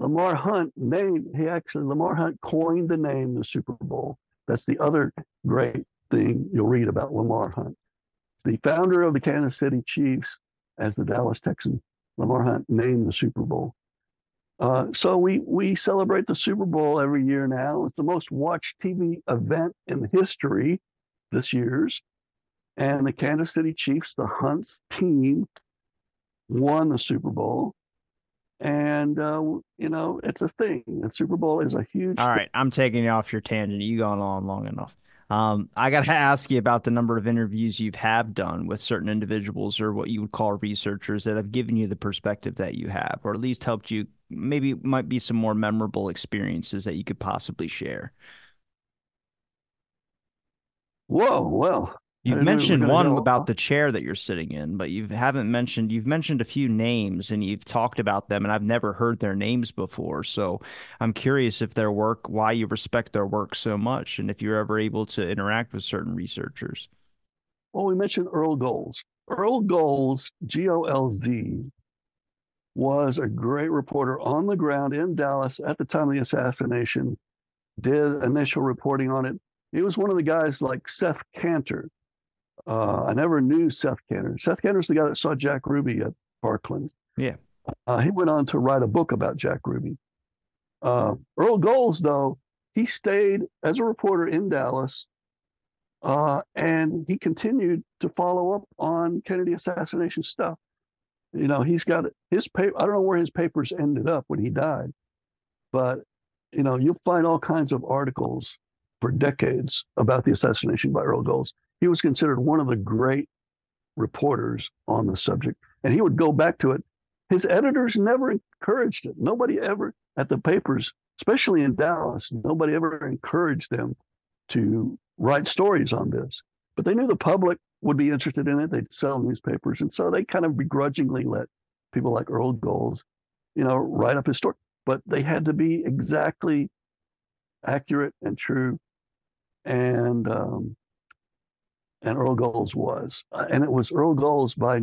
Lamar Hunt coined the name the Super Bowl. That's the other great thing you'll read about Lamar Hunt. The founder of the Kansas City Chiefs as the Dallas Texans, Lamar Hunt, named the Super Bowl. So we celebrate the Super Bowl every year now. It's the most watched TV event in history this year's. And the Kansas City Chiefs, the Hunts team, won the Super Bowl. And, it's a thing. The Super Bowl is a huge All thing. right, I'm taking you off your tangent. You gone on long enough. I got to ask you about the number of interviews you've have done with certain individuals or what you would call researchers that have given you the perspective that you have, or at least helped you. Maybe it might be some more memorable experiences that you could possibly share. Whoa, well, I You've didn't know we were mentioned going to one go. about the chair that you're sitting in, but you've mentioned a few names and you've talked about them, and I've never heard their names before. So I'm curious if their work, why you respect their work so much, and if you're ever able to interact with certain researchers. Well, we mentioned Earl Golz. Earl Golz, Golz, was a great reporter on the ground in Dallas at the time of the assassination, did initial reporting on it. He was one of the guys like Seth Cantor. I never knew Seth Cantor. Seth Cantor's the guy that saw Jack Ruby at Parkland. Yeah. He went on to write a book about Jack Ruby. Earl Golz, though, he stayed as a reporter in Dallas, and he continued to follow up on Kennedy assassination stuff. He's got his paper. I don't know where his papers ended up when he died, but you'll find all kinds of articles for decades about the assassination by Earl Golz. He was considered one of the great reporters on the subject, and he would go back to it. His editors never encouraged it. Nobody ever at the papers, especially in Dallas, nobody ever encouraged them to write stories on this. But they knew the public would be interested in it. They'd sell newspapers, and so they kind of begrudgingly let people like Earl Golz, write up his story. But they had to be exactly accurate and true, and Earl Golz was, and it was Earl Golz by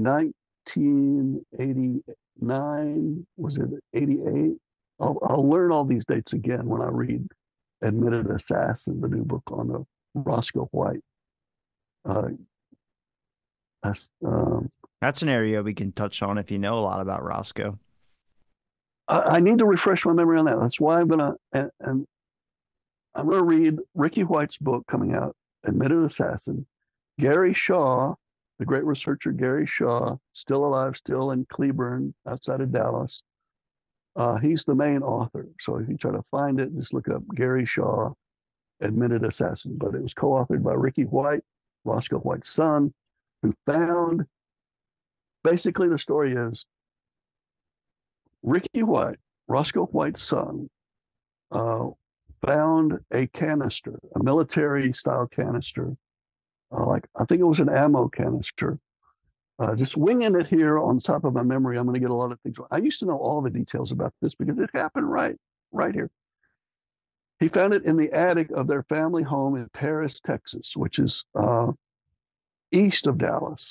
1989. Was it 88? I'll learn all these dates again when I read Admitted Assassin, the new book on the Roscoe White. Uh, that's, That's an area we can touch on if you know a lot about Roscoe. I need to refresh my memory on that. That's why and I'm gonna read Ricky White's book coming out, Admitted Assassin. Gary Shaw, the great researcher Gary Shaw, still alive, still in Cleburne, outside of Dallas. He's the main author. So if you try to find it, just look up Gary Shaw, Admitted Assassin. But it was co-authored by Ricky White, Roscoe White's son, who found, basically the story is Ricky White, Roscoe White's son, uh, found a canister, a military style canister, like I think it was an ammo canister. Just winging it here on top of my memory, I'm going to get a lot of things. I used to know all the details about this because it happened right here. He found it in the attic of their family home in Paris, Texas, which is east of Dallas.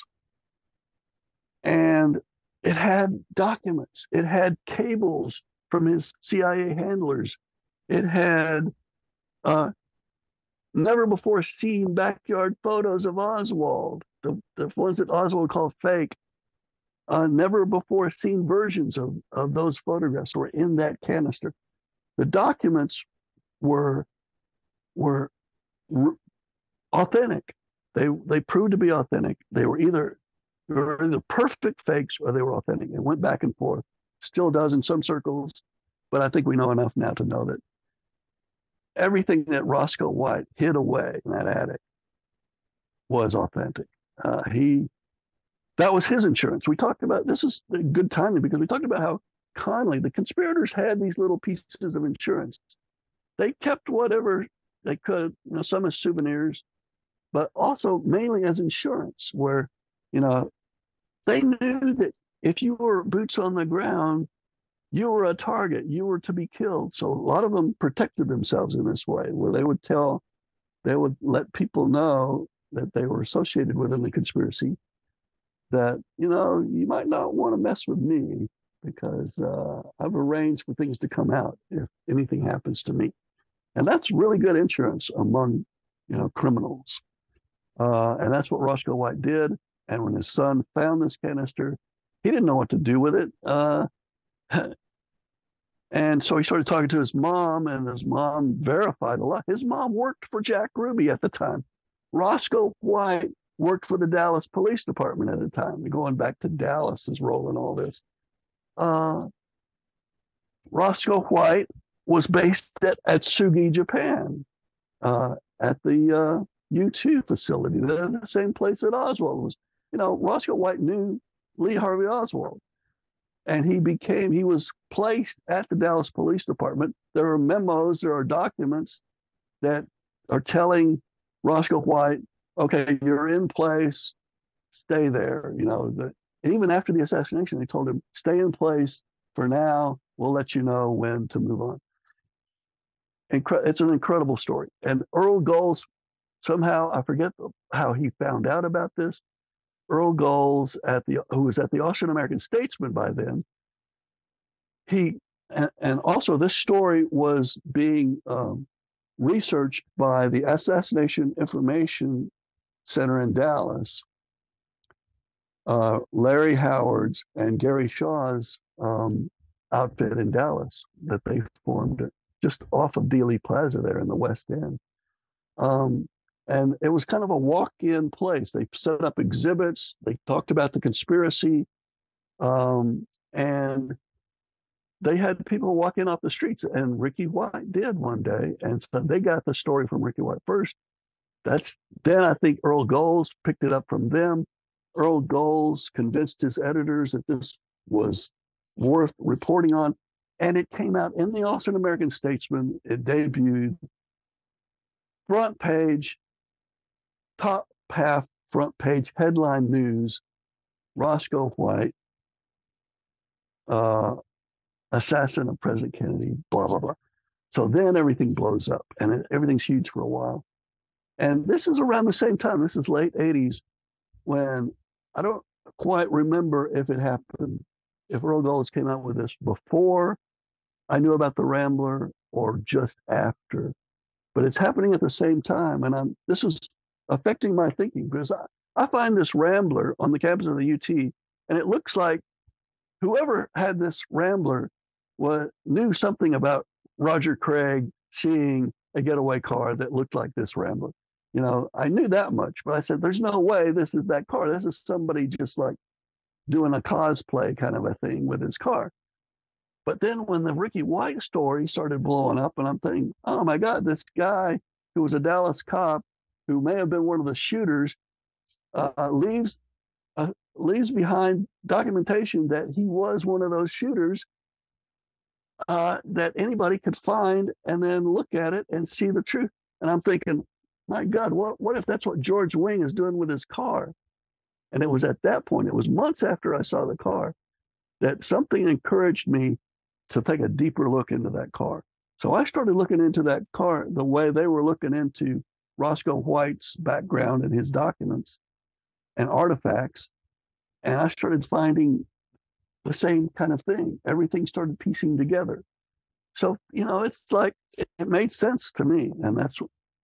And it had documents. It had cables from his CIA handlers. It had never before seen backyard photos of Oswald, the ones that Oswald called fake. Never before seen versions of those photographs were in that canister. The documents were were authentic. They proved to be authentic. They were either perfect fakes or they were authentic. It went back and forth. Still does in some circles, but I think we know enough now to know that everything that Roscoe White hid away in that attic was authentic. He That was his insurance. We talked about, this is good timing because we talked about how Conley, the conspirators, had these little pieces of insurance. They kept whatever they could, some as souvenirs, but also mainly as insurance, where you know they knew that if you were boots on the ground, you were a target, you were to be killed. So a lot of them protected themselves in this way, where they would tell they would let people know that they were associated within the conspiracy that, you might not want to mess with me because I've arranged for things to come out if anything happens to me. And that's really good insurance among, criminals. And that's what Roscoe White did. And when his son found this canister, he didn't know what to do with it. And so he started talking to his mom, and his mom verified a lot. His mom worked for Jack Ruby at the time. Roscoe White worked for the Dallas Police Department at the time. Going back to Dallas's role in all this. Roscoe White was based at Atsugi, Japan, at the U2 facility. They're the same place that Oswald was. Roscoe White knew Lee Harvey Oswald, and he was placed at the Dallas Police Department. There are memos, there are documents that are telling Roscoe White, okay, you're in place, stay there. And even after the assassination, they told him, stay in place for now. We'll let you know when to move on. It's an incredible story. And Earl Goals, somehow, I forget how he found out about this. Earl Goals, who was at the Austrian American Statesman by then, and also this story was being researched by the Assassination Information Center in Dallas, Larry Howard's and Gary Shaw's outfit in Dallas that they formed just off of Dealey Plaza there in the West End. And it was kind of a walk-in place. They set up exhibits. They talked about the conspiracy. And they had people walking off the streets. And Ricky White did one day. And so they got the story from Ricky White first. Then I think Earl Goals picked it up from them. Earl Goals convinced his editors that this was worth reporting on. And it came out in the Austrian American Statesman. It debuted front page, top half front page headline news, Roscoe White, assassin of President Kennedy, blah, blah, blah. So then everything blows up and everything's huge for a while. And this is around the same time. This is late 80s when I don't quite remember if it happened, if Earl Goals came out with this before I knew about the Rambler or just after. But it's happening at the same time. And this is affecting my thinking because I find this Rambler on the campus of the UT, and it looks like whoever had this Rambler knew something about Roger Craig seeing a getaway car that looked like this Rambler. I knew that much, but I said, there's no way this is that car. This is somebody just like doing a cosplay kind of a thing with his car. But then when the Ricky White story started blowing up, and I'm thinking, oh my God, this guy who was a Dallas cop who may have been one of the shooters leaves behind documentation that he was one of those shooters that anybody could find and then look at it and see the truth. And I'm thinking, my God, what if that's what George Wing is doing with his car? And it was at that point, it was months after I saw the car, that something encouraged me to take a deeper look into that car. So I started looking into that car the way they were looking into Roscoe White's background and his documents and artifacts. And I started finding the same kind of thing. Everything started piecing together. So, it's like, it made sense to me. And that's,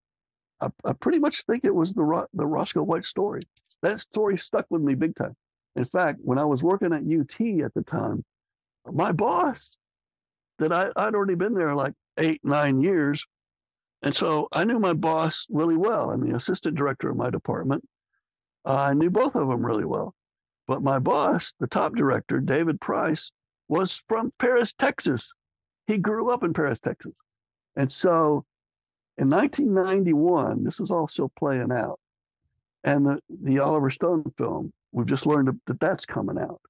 I pretty much think it was the Roscoe White story. That story stuck with me big time. In fact, when I was working at UT at the time, my boss, that I'd already been there like 8-9 years. And so I knew my boss really well. I'm the assistant director of my department. I knew both of them really well. But my boss, the top director, David Price, was from Paris, Texas. He grew up in Paris, Texas. And so in 1991, this is all still playing out. And the Oliver Stone film, we've just learned that that's coming out.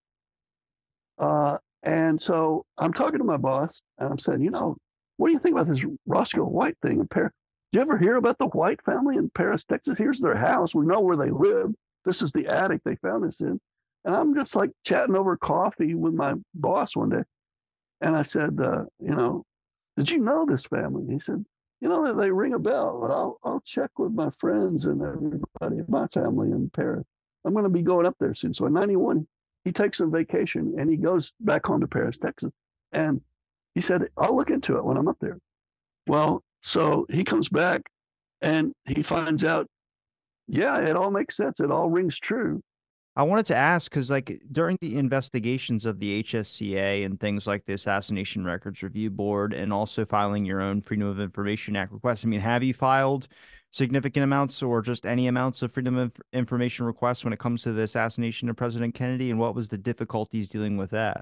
And so I'm talking to my boss and I'm saying, what do you think about this Roscoe White thing in Paris? Did you ever hear about the White family in Paris, Texas? Here's their house. We know where they live. This is the attic they found this in. And I'm just like chatting over coffee with my boss one day. And I said, did you know this family? He said, they ring a bell, but I'll check with my friends and everybody, my family in Paris. I'm going to be going up there soon. So in '91, he takes some vacation and he goes back home to Paris, Texas. And he said, I'll look into it when I'm up there. Well, so he comes back and he finds out, yeah, it all makes sense. It all rings true. I wanted to ask because, like, during the investigations of the HSCA and things like the Assassination Records Review Board, and also filing your own Freedom of Information Act requests, I mean, have you filed significant amounts or just any amounts of Freedom of Information requests when it comes to the assassination of President Kennedy? And what was the difficulties dealing with that?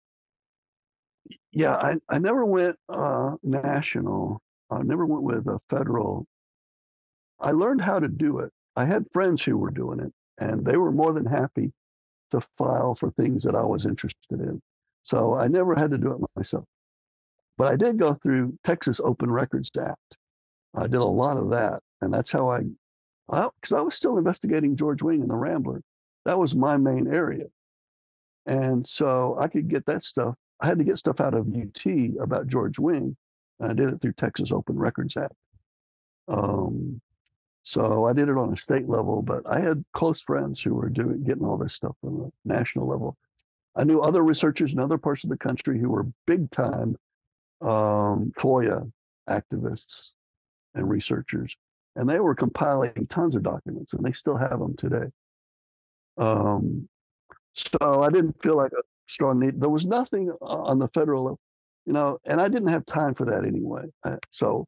Yeah, I never went national. I never went with a federal. I learned how to do it. I had friends who were doing it, and they were more than happy to file for things that I was interested in. So I never had to do it myself. But I did go through Texas Open Records Act. I did a lot of that, and that's how because I was still investigating George Wing and the Rambler. That was my main area. And so I could get that stuff. I had to get stuff out of UT about George Wing, and I did it through Texas Open Records Act. Um, so I did it on a state level, but I had close friends who were getting all this stuff on the national level. I knew other researchers in other parts of the country who were big time FOIA activists and researchers, and they were compiling tons of documents, and they still have them today. Um, so I didn't feel like a strong need. There was nothing on the federal, and I didn't have time for that anyway. So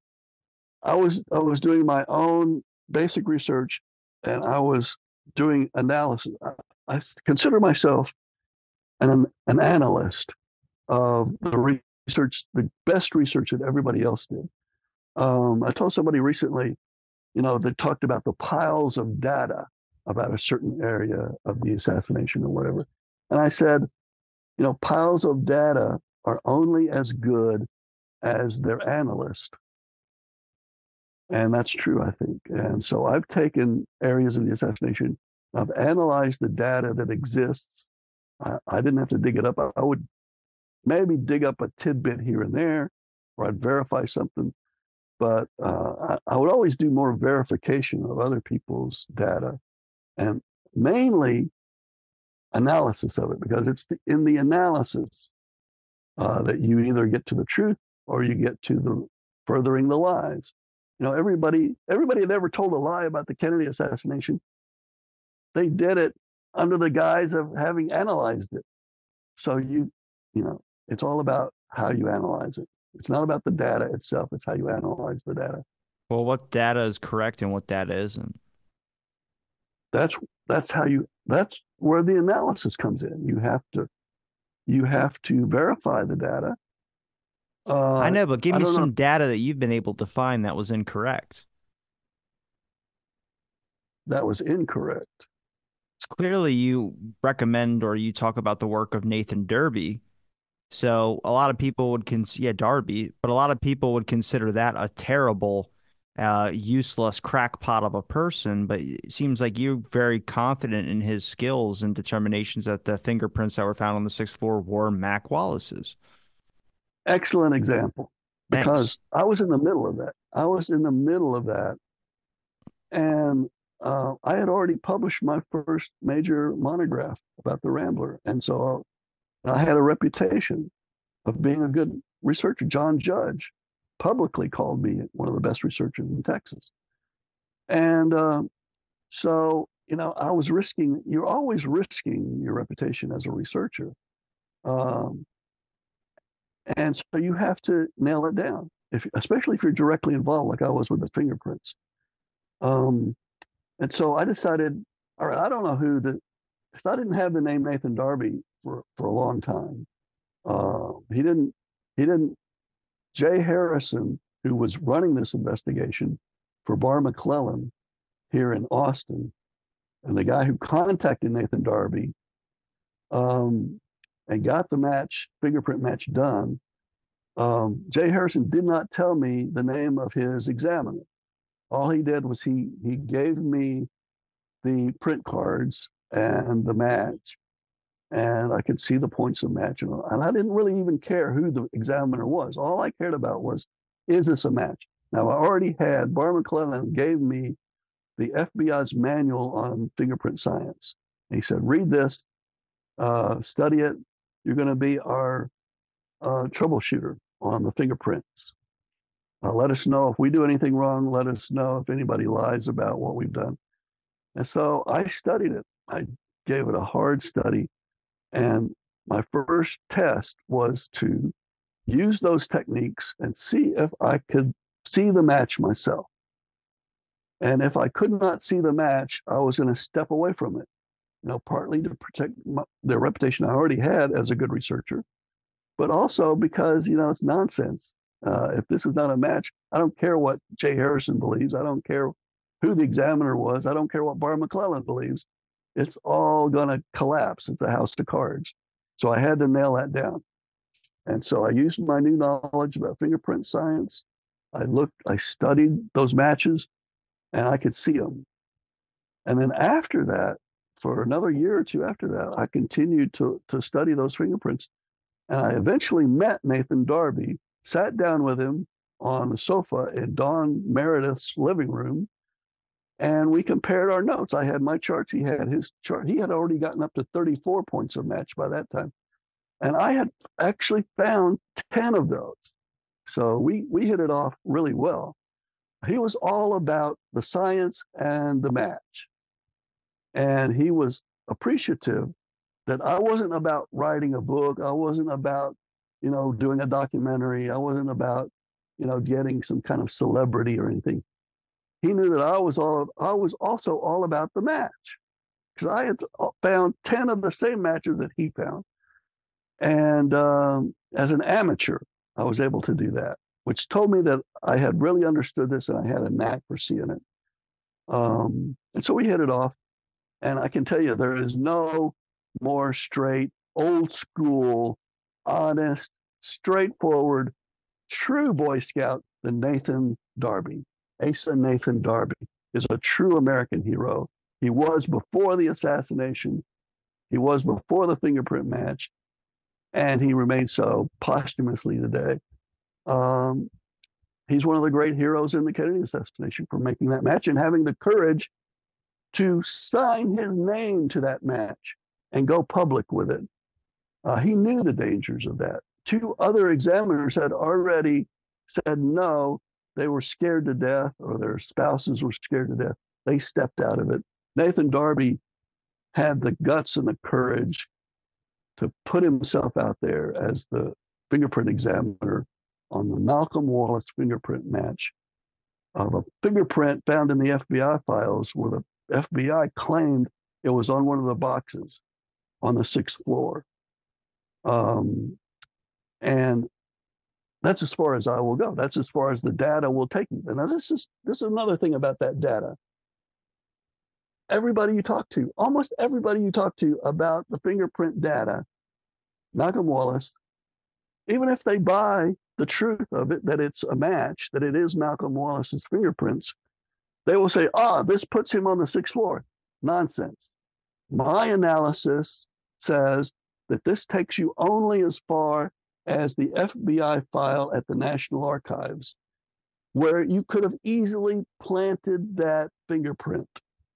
I was doing my own basic research, and I was doing analysis. I consider myself an analyst of the research, the best research that everybody else did. I told somebody recently, that talked about the piles of data about a certain area of the assassination or whatever. And I said, piles of data are only as good as their analyst. And that's true, I think. And so I've taken areas of the assassination, I've analyzed the data that exists. I didn't have to dig it up. I would maybe dig up a tidbit here and there, or I'd verify something. But I would always do more verification of other people's data and mainly analysis of it, because it's in the analysis that you either get to the truth or you get to the furthering the lies. Everybody had ever told a lie about the Kennedy assassination. They did it under the guise of having analyzed it. So it's all about how you analyze it. It's not about the data itself. It's how you analyze the data. Well, what data is correct and what data isn't? That's that's where the analysis comes in. You have to verify the data. I know, but give I me don't know if some data that you've been able to find that was incorrect. that was incorrect. Clearly, you recommend or you talk about the work of Nathan Derby. So a lot of people would consider, yeah, Darby, but a lot of people would consider that a terrible, useless crackpot of a person. But it seems like you're very confident in his skills and determinations that the fingerprints that were found on the sixth floor were Mac Wallace's. Excellent example, Thanks. because I was in the middle of that. I was in the middle of that, and I had already published my first major monograph about the Rambler, and so I had a reputation of being a good researcher. John Judge publicly called me one of the best researchers in Texas. And so, I was risking, you're always risking your reputation as a researcher. Um, and so you have to nail it down, especially if you're directly involved, like I was with the fingerprints. Um, and so I decided, all right, I don't know because I didn't have the name Nathan Darby for a long time. He didn't, Jay Harrison, who was running this investigation for Barr McClellan here in Austin, and the guy who contacted Nathan Darby um, and got the fingerprint match done, Jay Harrison did not tell me the name of his examiner. All he did was he gave me the print cards and the match, and I could see the points of match, and I didn't really even care who the examiner was. All I cared about was Is this a match? Now, I already had, Bar McClellan gave me the FBI's manual on fingerprint science. And he said, read this, study it. You're going to be our troubleshooter on the fingerprints. Let us know if we do anything wrong. Let us know if anybody lies about what we've done. And so I studied it. I gave it a hard study. And my first test was to use those techniques and see if I could see the match myself. And if I could not see the match, I was going to step away from it, partly to protect the reputation I already had as a good researcher, but also because, it's nonsense. If this is not a match, I don't care what Jay Harrison believes. I don't care who the examiner was. I don't care what Bar McClellan believes. It's all going to collapse. It's a house of cards. So I had to nail that down. And so I used my new knowledge about fingerprint science. I studied those matches, and I could see them. And then after that, for another year or two after that, I continued to study those fingerprints. And I eventually met Nathan Darby, sat down with him on the sofa in Don Meredith's living room, and we compared our notes. I had my charts, he had his chart. He had already gotten up to 34 points of match by that time. And I had actually found 10 of those. So we hit it off really well. He was all about the science and the match. And he was appreciative that I wasn't about writing a book. I wasn't about, doing a documentary. I wasn't about, getting some kind of celebrity or anything. He knew that I was also all about the match, because I had found 10 of the same matches that he found. And as an amateur, I was able to do that, which told me that I had really understood this and I had a knack for seeing it. And so we hit it off. And I can tell you, there is no more straight, old school, honest, straightforward, true Boy Scout than Nathan Darby. Asa Nathan Darby is a true American hero. He was before the assassination. He was before the fingerprint match. And he remains so posthumously today. He's one of the great heroes in the Kennedy assassination for making that match and having the courage to sign his name to that match and go public with it. He knew the dangers of that. Two other examiners had already said no. They were scared to death, or their spouses were scared to death. They stepped out of it. Nathan Darby had the guts and the courage to put himself out there as the fingerprint examiner on the Malcolm Wallace fingerprint match of a fingerprint found in the FBI files where the FBI claimed it was on one of the boxes on the 6th floor. And that's as far as I will go. That's as far as the data will take me. And now this is another thing about that data. Everybody you talk to, almost everybody you talk to about the fingerprint data, Malcolm Wallace, even if they buy the truth of it, that it's a match, that it is Malcolm Wallace's fingerprints, they will say, this puts him on the 6th floor. Nonsense. My analysis says that this takes you only as far as the FBI file at the National Archives, where you could have easily planted that fingerprint.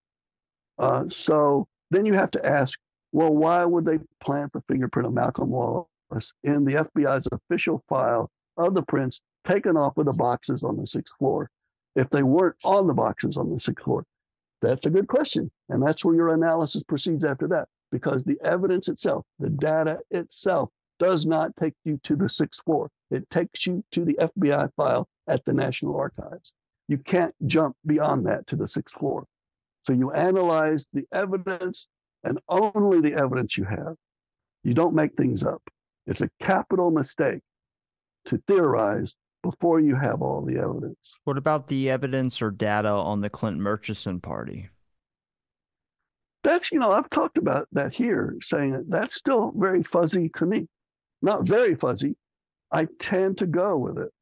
So then you have to ask, well, why would they plant the fingerprint of Malcolm Wallace in the FBI's official file of the prints taken off of the boxes on the 6th floor if they weren't on the boxes on the 6th floor? That's a good question. And that's where your analysis proceeds after that, because the evidence itself, the data itself, does not take you to the 6th floor. It takes you to the FBI file at the National Archives. You can't jump beyond that to the 6th floor. So you analyze the evidence and only the evidence you have. You don't make things up. It's a capital mistake to theorize before you have all the evidence. What about the evidence or data on the Clint Murchison party? That's, I've talked about that here, saying that that's still very fuzzy to me. Not very fuzzy. I tend to go with it.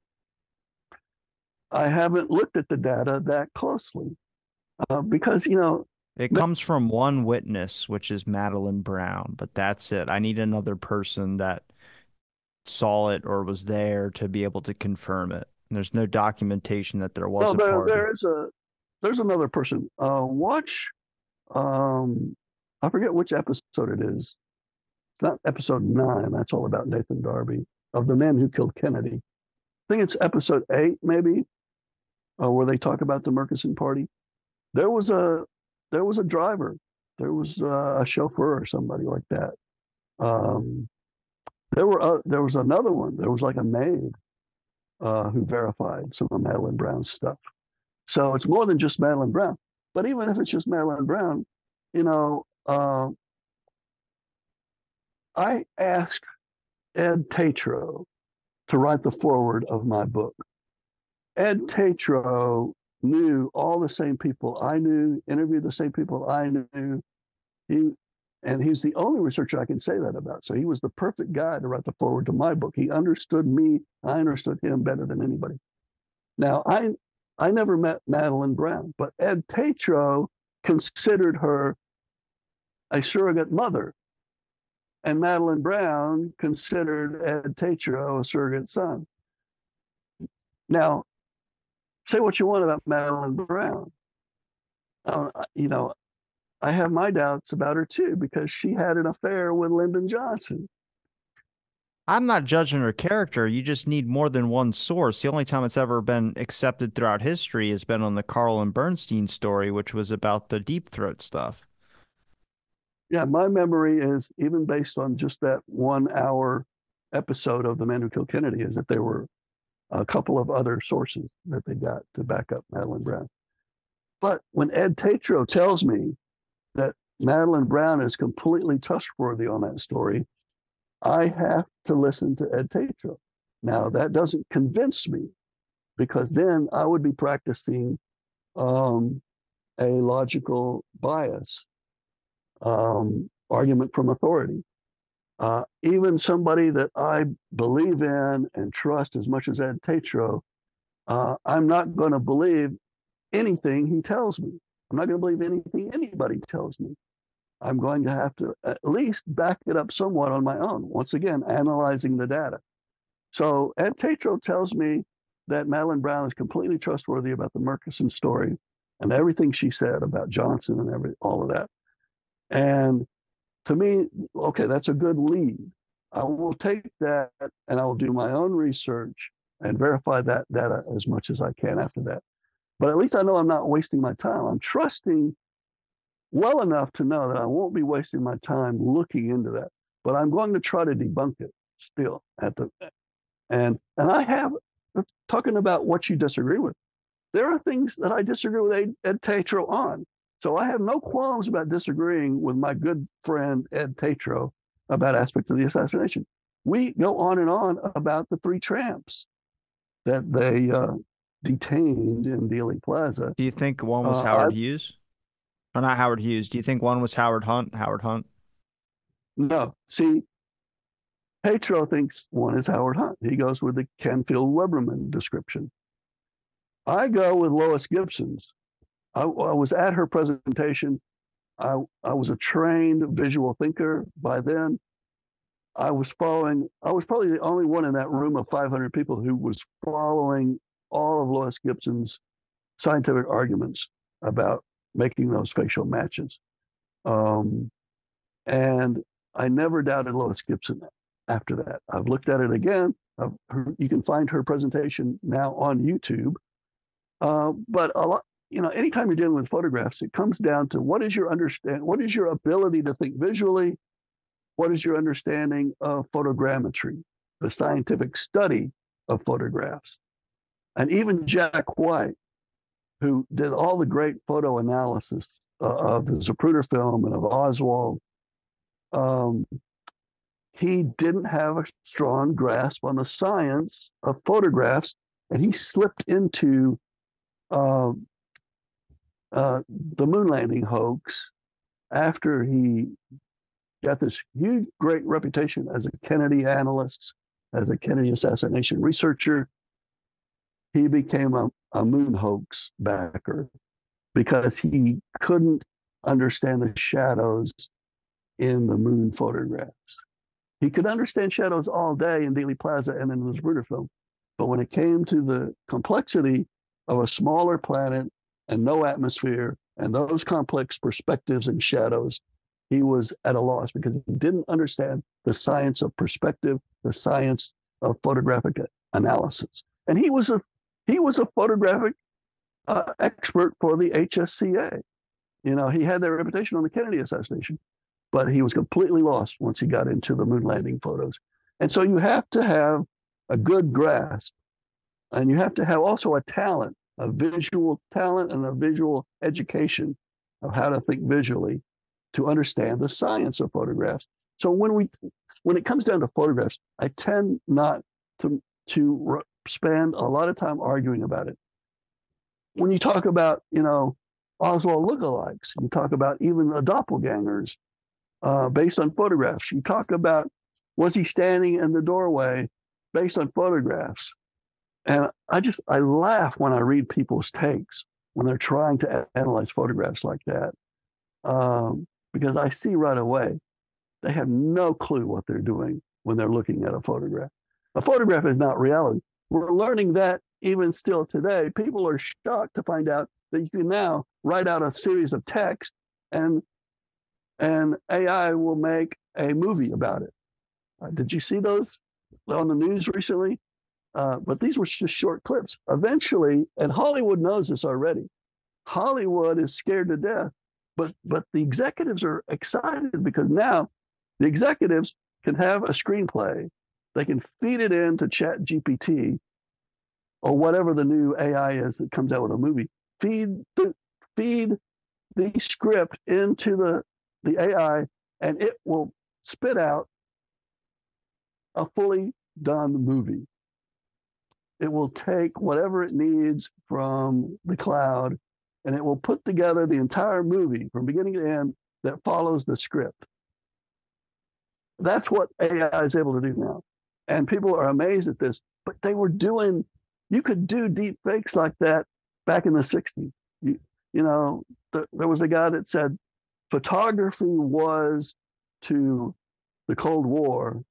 I haven't looked at the data that closely because, It comes from one witness, which is Madeline Brown, but that's it. I need another person that saw it or was there to be able to confirm it. And there's no documentation that there was No, a party. there's another person. Watch um I forget which episode it is. It's not episode 9. That's all about Nathan Darby of the men who killed Kennedy. I think it's episode 8, maybe, where they talk about the Murchison party. There was a there was a driver. There was a chauffeur or somebody like that. Um, there was another one. There was like a maid who verified some of Madeline Brown's stuff. So it's more than just Madeline Brown. But even if it's just Madeline Brown, you know, I asked Ed Tatro to write the foreword of my book. Ed Tatro knew all the same people I knew, interviewed the same people I knew. He and he's the only researcher I can say that about. So he was the perfect guy to write the foreword to my book. He understood me. I understood him better than anybody. Now I never met Madeline Brown, but Ed Tatro considered her a surrogate mother, and Madeline Brown considered Ed Tatro a surrogate son. Now, say what you want about Madeline Brown. You know, I have my doubts about her too because she had an affair with Lyndon Johnson. I'm not judging her character. You just need more than one source. The only time it's ever been accepted throughout history has been on the Carl Bernstein story, which was about the Deep Throat stuff. Yeah, my memory is even based on just that 1 hour episode of The Man Who Killed Kennedy is that there were a couple of other sources that they got to back up Madeline Brown. But when Ed Tatro tells me that Madeline Brown is completely trustworthy on that story, I have to listen to Ed Tatro. Now, that doesn't convince me because then I would be practicing um, a logical bias, argument from authority. Even somebody that I believe in and trust as much as Ed Tatro, I'm not going to believe anything he tells me. I'm not going to believe anything anybody tells me. I'm going to have to at least back it up somewhat on my own. Once again, analyzing the data. So Ed Tatro tells me that Madeline Brown is completely trustworthy about the Murchison story and everything she said about Johnson and all of that. And to me, okay, that's a good lead. I will take that and I will do my own research and verify that data as much as I can after that. But at least I know I'm not wasting my time. I'm trusting well enough to know that I won't be wasting my time looking into that. But I'm going to try to debunk it still at the and I have talking about what you disagree with. There are things that I disagree with Ed Tatro on. So I have no qualms about disagreeing with my good friend Ed Tatro about aspects of the assassination. We go on and on about the 3 tramps that they detained in Dealey Plaza. Do you think one was I Howard Hughes? Or not Howard Hughes. Do you think one was Howard Hunt? Howard Hunt. No, see, Tatro thinks one is Howard Hunt. He goes with the Canfield Weberman description. I go with Lois Gibson's. I was at her presentation. I was a trained visual thinker by then. I was probably the only one in that room of 500 people who was following all of Lois Gibson's scientific arguments about making those facial matches. Um, and I never doubted Lois Gibson after that. I've looked at it again. You can find her presentation now on YouTube. But a lot, anytime you're dealing with photographs, it comes down to what is your ability to think visually, what is your understanding of photogrammetry, the scientific study of photographs. And even Jack White, who did all the great photo analysis of the Zapruder film and of Oswald, um, he didn't have a strong grasp on the science of photographs, and he slipped into uh, the moon landing hoax after he got this huge, great reputation as a Kennedy analyst, as a Kennedy assassination researcher. He became a moon hoax backer because he couldn't understand the shadows in the moon photographs. He could understand shadows all day in Dealey Plaza and in the Zapruder film, But when it came to the complexity of a smaller planet and no atmosphere and those complex perspectives and shadows, he was at a loss because he didn't understand the science of perspective, the science of photographic analysis. And he was a photographic expert for the HSCA. You know, he had that reputation on the Kennedy assassination, but he was completely lost once he got into the moon landing photos. And so you have to have a good grasp, and you have to have also a talent, a visual talent and a visual education of how to think visually to understand the science of photographs. So when it comes down to photographs, I tend not to spend a lot of time arguing about it. When you talk about, you know, Oswald lookalikes, you talk about even the doppelgangers based on photographs. You talk about, was he standing in the doorway based on photographs? And I laugh when I read people's takes when they're trying to analyze photographs like that, because I see right away they have no clue what they're doing when they're looking at a photograph. A photograph is not reality. We're learning that even still today. People are shocked to find out that you can now write out a series of text and AI will make a movie about it. Did you see those on the news recently? But these were just short clips. Eventually, and Hollywood knows this already. Hollywood is scared to death, but the executives are excited because now the executives can have a screenplay. They can feed it into Chat GPT or whatever the new AI is that comes out with a movie. Feed the script into the AI, and it will spit out a fully done movie. It will take whatever it needs from the cloud, and it will put together the entire movie from beginning to end that follows the script. That's what AI is able to do now. And people are amazed at this, but you could do deep fakes like that back in the 60s. There was a guy that said photography was to the Cold War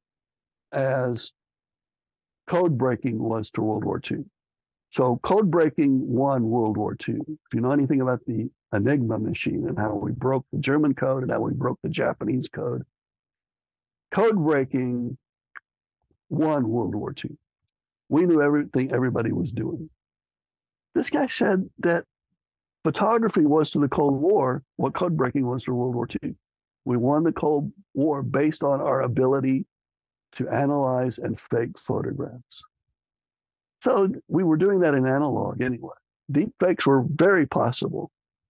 as code breaking was to World War II. So code breaking won World War II. If you know anything about the Enigma machine and how we broke the German code and how we broke the Japanese code, code breaking won World War II. We knew everything everybody was doing. This guy said that photography was to the Cold War what code breaking was to World War II. We won the Cold War based on our ability to analyze and fake photographs. So we were doing that in analog anyway. Deep fakes were very possible.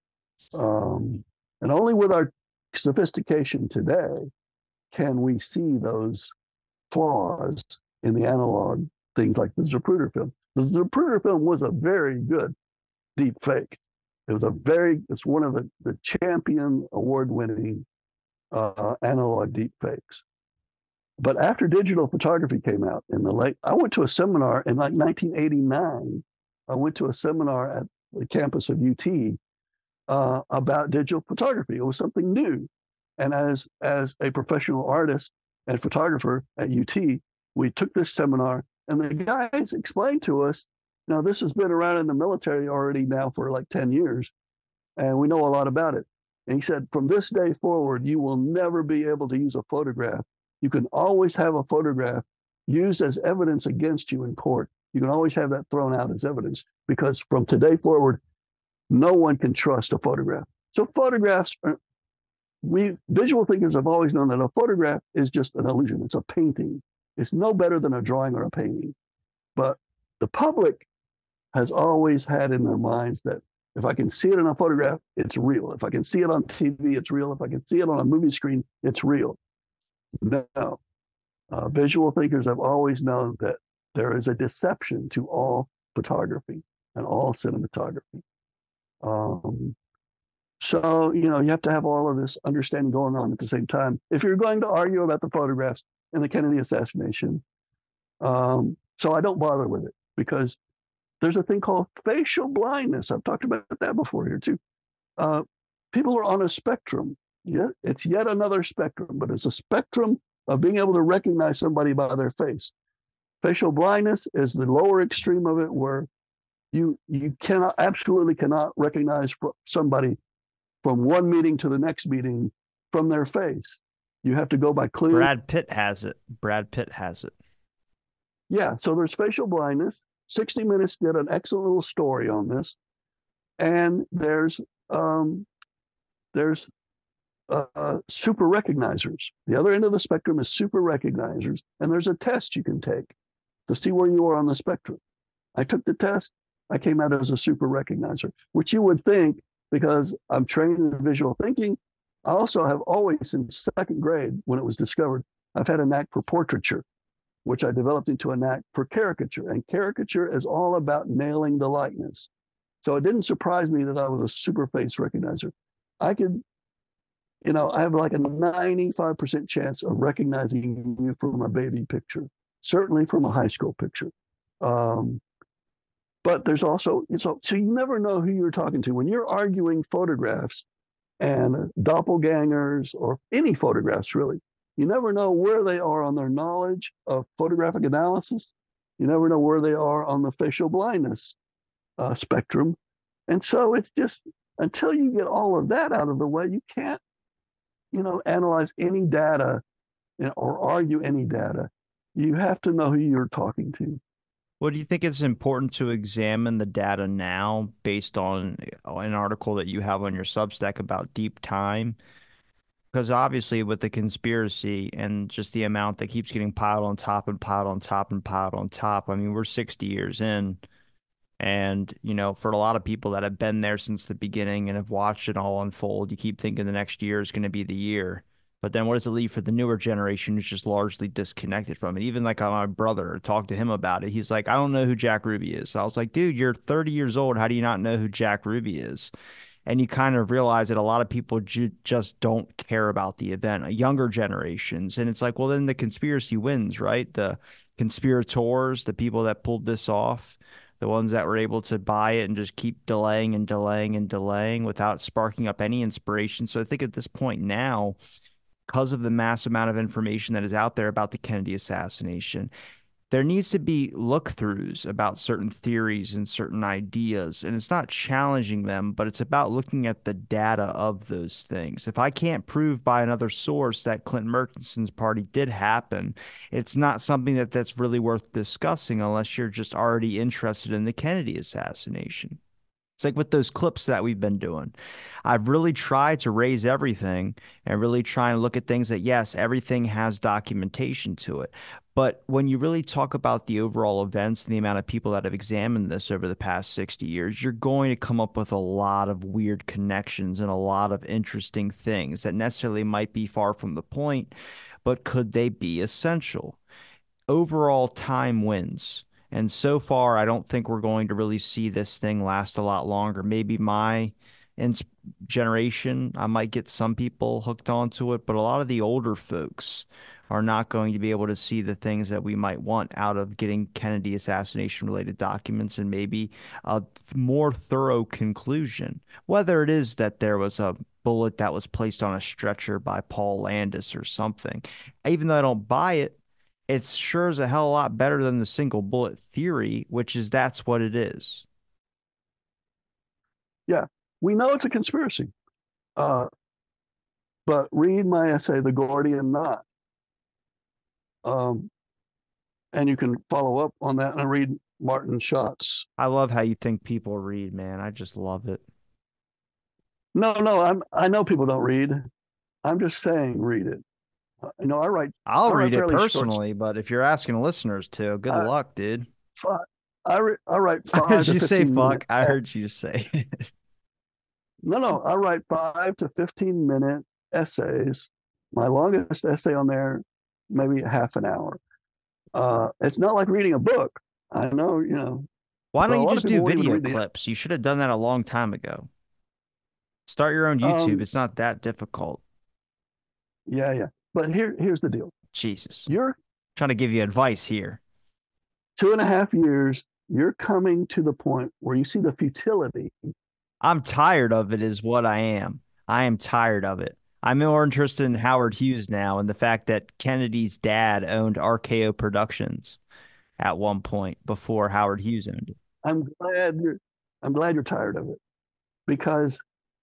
And only with our sophistication today can we see those flaws in the analog things like the Zapruder film. The Zapruder film was a very good deep fake. It's one of the champion award-winning analog deep fakes. But after digital photography came out I went to a seminar in like 1989. I went to a seminar at the campus of UT about digital photography. It was something new. And as a professional artist and photographer at UT, we took this seminar and the guys explained to us, this has been around in the military already now for like 10 years, and we know a lot about it. And he said, from this day forward, you will never be able to use a photograph. You can always have a photograph used as evidence against you in court. You can always have that thrown out as evidence because from today forward, no one can trust a photograph. So visual thinkers have always known that a photograph is just an illusion. It's a painting. It's no better than a drawing or a painting. But the public has always had in their minds that if I can see it in a photograph, it's real. If I can see it on TV, it's real. If I can see it on a movie screen, it's real. No. Visual thinkers have always known that there is a deception to all photography and all cinematography. So, you have to have all of this understanding going on at the same time. If you're going to argue about the photographs in the Kennedy assassination, so I don't bother with it because there's a thing called facial blindness. I've talked about that before here too. People are on a spectrum. Yeah, it's yet another spectrum, but it's a spectrum of being able to recognize somebody by their face. Facial blindness is the lower extreme of it, where you cannot absolutely cannot recognize somebody from one meeting to the next meeting from their face. You have to go by clues. Brad Pitt has it. Brad Pitt has it. Yeah, so there's facial blindness. 60 Minutes did an excellent little story on this, and there's super recognizers. The other end of the spectrum is super recognizers, and there's a test you can take to see where you are on the spectrum. I took the test. I came out as a super recognizer, which you would think, because I'm trained in visual thinking. I also have always, since second grade, when it was discovered, I've had a knack for portraiture, which I developed into a knack for caricature. And caricature is all about nailing the likeness. So it didn't surprise me that I was a super face recognizer. I could, I have like a 95% chance of recognizing you from a baby picture, certainly from a high school picture. Um, but there's also, so you never know who you're talking to. When you're arguing photographs and doppelgangers or any photographs, really, you never know where they are on their knowledge of photographic analysis. You never know where they are on the facial blindness spectrum. And so it's just, until you get all of that out of the way, you can't, analyze any data, or argue any data. You have to know who you're talking to. Well, do you think it's important to examine the data now based on an article that you have on your Substack about deep time? Because obviously, with the conspiracy and just the amount that keeps getting piled on top and piled on top and piled on top, I mean, we're 60 years in. And, for a lot of people that have been there since the beginning and have watched it all unfold, you keep thinking the next year is going to be the year. But then what does it leave for the newer generation who's just largely disconnected from it? Even like my brother, talked to him about it. He's like, I don't know who Jack Ruby is. So I was like, dude, you're 30 years old. How do you not know who Jack Ruby is? And you kind of realize that a lot of people just don't care about the event, younger generations. And it's like, well, then the conspiracy wins, right? The conspirators, the people that pulled this off, the ones that were able to buy it and just keep delaying and delaying and delaying without sparking up any inspiration. So I think at this point now, because of the mass amount of information that is out there about the Kennedy assassination, there needs to be look-throughs about certain theories and certain ideas. And it's not challenging them, but it's about looking at the data of those things. If I can't prove by another source that Clinton Murchison's party did happen, it's not something that's really worth discussing unless you're just already interested in the Kennedy assassination. It's like with those clips that we've been doing. I've really tried to raise everything and really try and look at things that, yes, everything has documentation to it. But when you really talk about the overall events and the amount of people that have examined this over the past 60 years, you're going to come up with a lot of weird connections and a lot of interesting things that necessarily might be far from the point, but could they be essential? Overall, time wins. And so far, I don't think we're going to really see this thing last a lot longer. Maybe my ins generation, I might get some people hooked onto it, but a lot of the older folks are not going to be able to see the things that we might want out of getting Kennedy assassination related documents and maybe a more thorough conclusion. Whether it is that there was a bullet that was placed on a stretcher by Paul Landis or something. Even though I don't buy it, it's sure as a hell a lot better than the single bullet theory, which is that's what it is. Yeah, we know it's a conspiracy. Uh, but read my essay, The Gordian Knot. Um, and you can follow up on that and read Martin Scott's. I love how you think people read, man. I just love it. No, no, I know people don't read. I'm just saying, read it. I write. I'll I write read it fairly short. personally, but if you're asking listeners to, good I, luck, dude. I write I heard five to you say 15 minute. fuck. I heard you say it. No, no, I write 5 to 15 minute essays. My longest essay on there, maybe half an hour. It's not like reading a book. I know, Why but don't a you lot of just people do won't even video read the. clips? You should have done that a long time ago. Start your own YouTube. Um, It's not that difficult. yeah, yeah. But here's the deal. Jesus. You're Trying to give you advice here. 2.5 years. You're coming to the point where you see the futility. I'm tired of it, is what I am. I am tired of it. I'm more interested in Howard Hughes now and the fact that Kennedy's dad owned RKO Productions. at one point before Howard Hughes owned it. I'm glad you're I'm glad you're tired of it because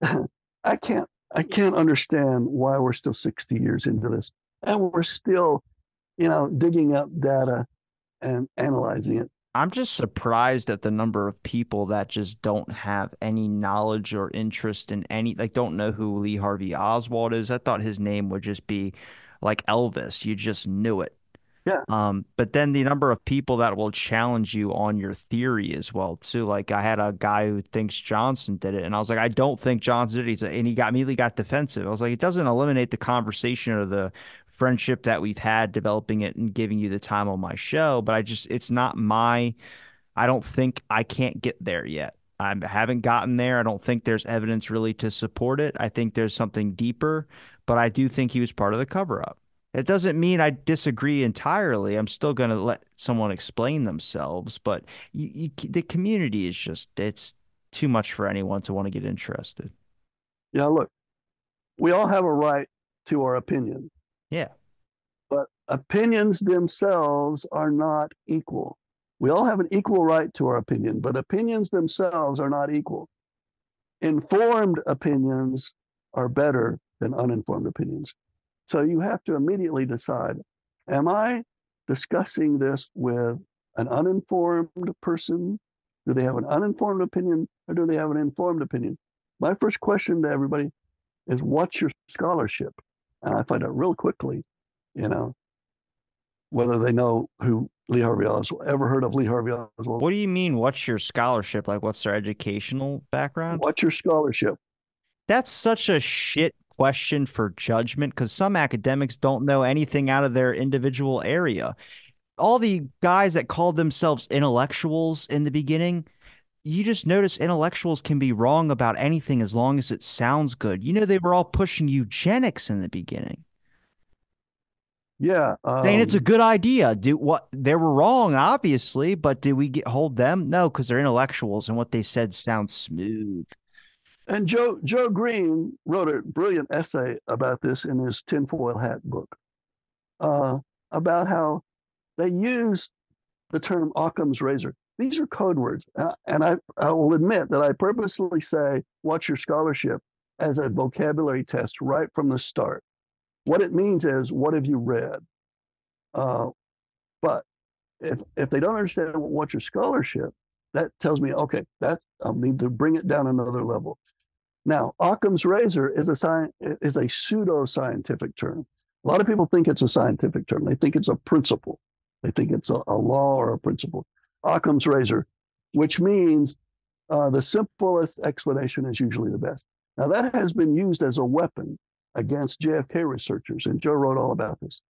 I can't understand why we're still 60 years into this and we're still, digging up data and analyzing it. I'm just surprised at the number of people that just don't have any knowledge or interest in any, like, don't know who Lee Harvey Oswald is. I thought his name would just be like Elvis. You just knew it. Yeah, But then the number of people that will challenge you on your theory as well, too. Like I had a guy who thinks Johnson did it, and I was like, I don't think Johnson did it. And he got immediately got defensive. I was like, it doesn't eliminate the conversation or the friendship that we've had developing it and giving you the time on my show, but it's not my I don't think I can't get there yet. I haven't gotten there. I don't think there's evidence really to support it. I think there's something deeper, but I do think he was part of the cover up. It doesn't mean I disagree entirely. I'm still going to let someone explain themselves, but the community is just, it's too much for anyone to want to get interested. yeah. Look, we all have a right to our opinion, Yeah. but opinions themselves are not equal. We all have an equal right to our opinion, but opinions themselves are not equal. Informed opinions are better than uninformed opinions. So you have to immediately decide, am I discussing this with an uninformed person? Do they have an uninformed opinion or do they have an informed opinion? My first question to everybody is, what's your scholarship? And I find out real quickly, you know, whether they know who Lee Harvey Oswald, ever heard of Lee Harvey Oswald. What do you mean? What's your scholarship? Like, what's their educational background? What's your scholarship? That's such a shit question for judgment because some academics don't know anything out of their individual area. All the guys that called themselves intellectuals in the beginning, you just notice intellectuals can be wrong about anything as long as it sounds good. You know, they were all pushing eugenics in the beginning, Yeah. saying it's a good idea. Do what they were wrong, obviously, but did we hold them? No, because they're intellectuals and what they said sounds smooth. And Joe Green wrote a brilliant essay about this in his Tinfoil Hat book, uh, about how they use the term Occam's razor. These are code words. And I will admit that I purposely say, what's your scholarship, as a vocabulary test right from the start. What it means is, what have you read? Uh, but if they don't understand what's your scholarship, that tells me, okay, that's, I'll need to bring it down another level. Now, Occam's razor is a pseudo-scientific term. A lot of people think it's a scientific term. They think it's a principle. They think it's a law or a principle. Occam's razor, which means the simplest explanation is usually the best. Now, that has been used as a weapon against JFK researchers, and Joe wrote all about this,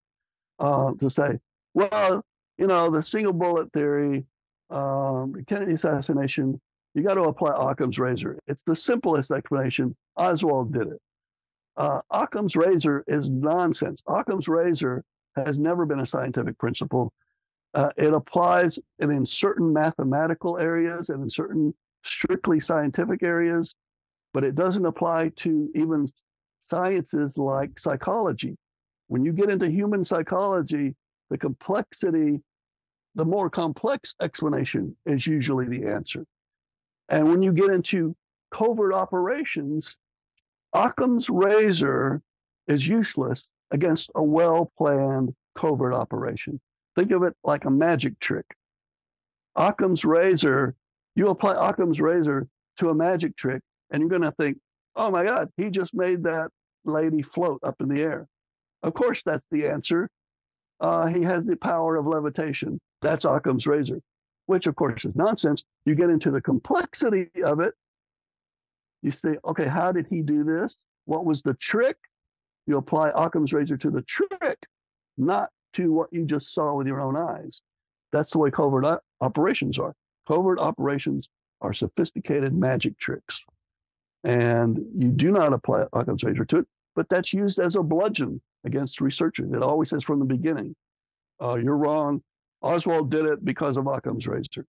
to say, well, the single bullet theory, Kennedy assassination, you got to apply Occam's razor. It's the simplest explanation. Oswald did it. Occam's razor is nonsense. Occam's razor has never been a scientific principle. It applies in certain mathematical areas and in certain strictly scientific areas, but it doesn't apply to even sciences like psychology. When you get into human psychology, the complexity, the more complex explanation is usually the answer. And when you get into covert operations, Occam's razor is useless against a well planned covert operation. Think of it like a magic trick. Occam's razor, you apply Occam's razor to a magic trick, and you're going to think, oh my God, he just made that lady float up in the air. Of course, that's the answer. He has the power of levitation. That's Occam's razor, which of course is nonsense. You get into the complexity of it. You say, okay, how did he do this? What was the trick? You apply Occam's razor to the trick, not to what you just saw with your own eyes. That's the way covert operations are. Covert operations are sophisticated magic tricks. And you do not apply Occam's razor to it, but that's used as a bludgeon against researchers. It always says from the beginning, you're wrong. Oswald did it because of Occam's razor.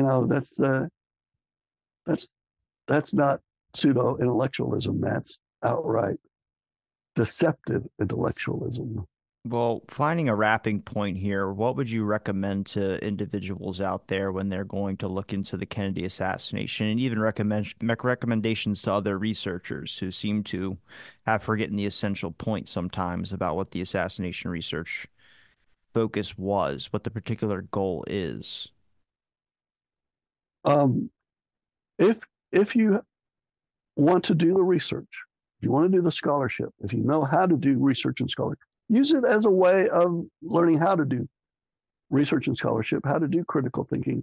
That's that's not pseudo intellectualism. That's outright deceptive intellectualism. Well, finding a wrapping point here, what would you recommend to individuals out there when they're going to look into the Kennedy assassination, and even recommendations to other researchers who seem to have forgotten the essential point sometimes about what the assassination research focus was, what the particular goal is? Um, if if you want to do the research, if you want to do the scholarship, if you know how to do research and scholarship, use it as a way of learning how to do research and scholarship, how to do critical thinking.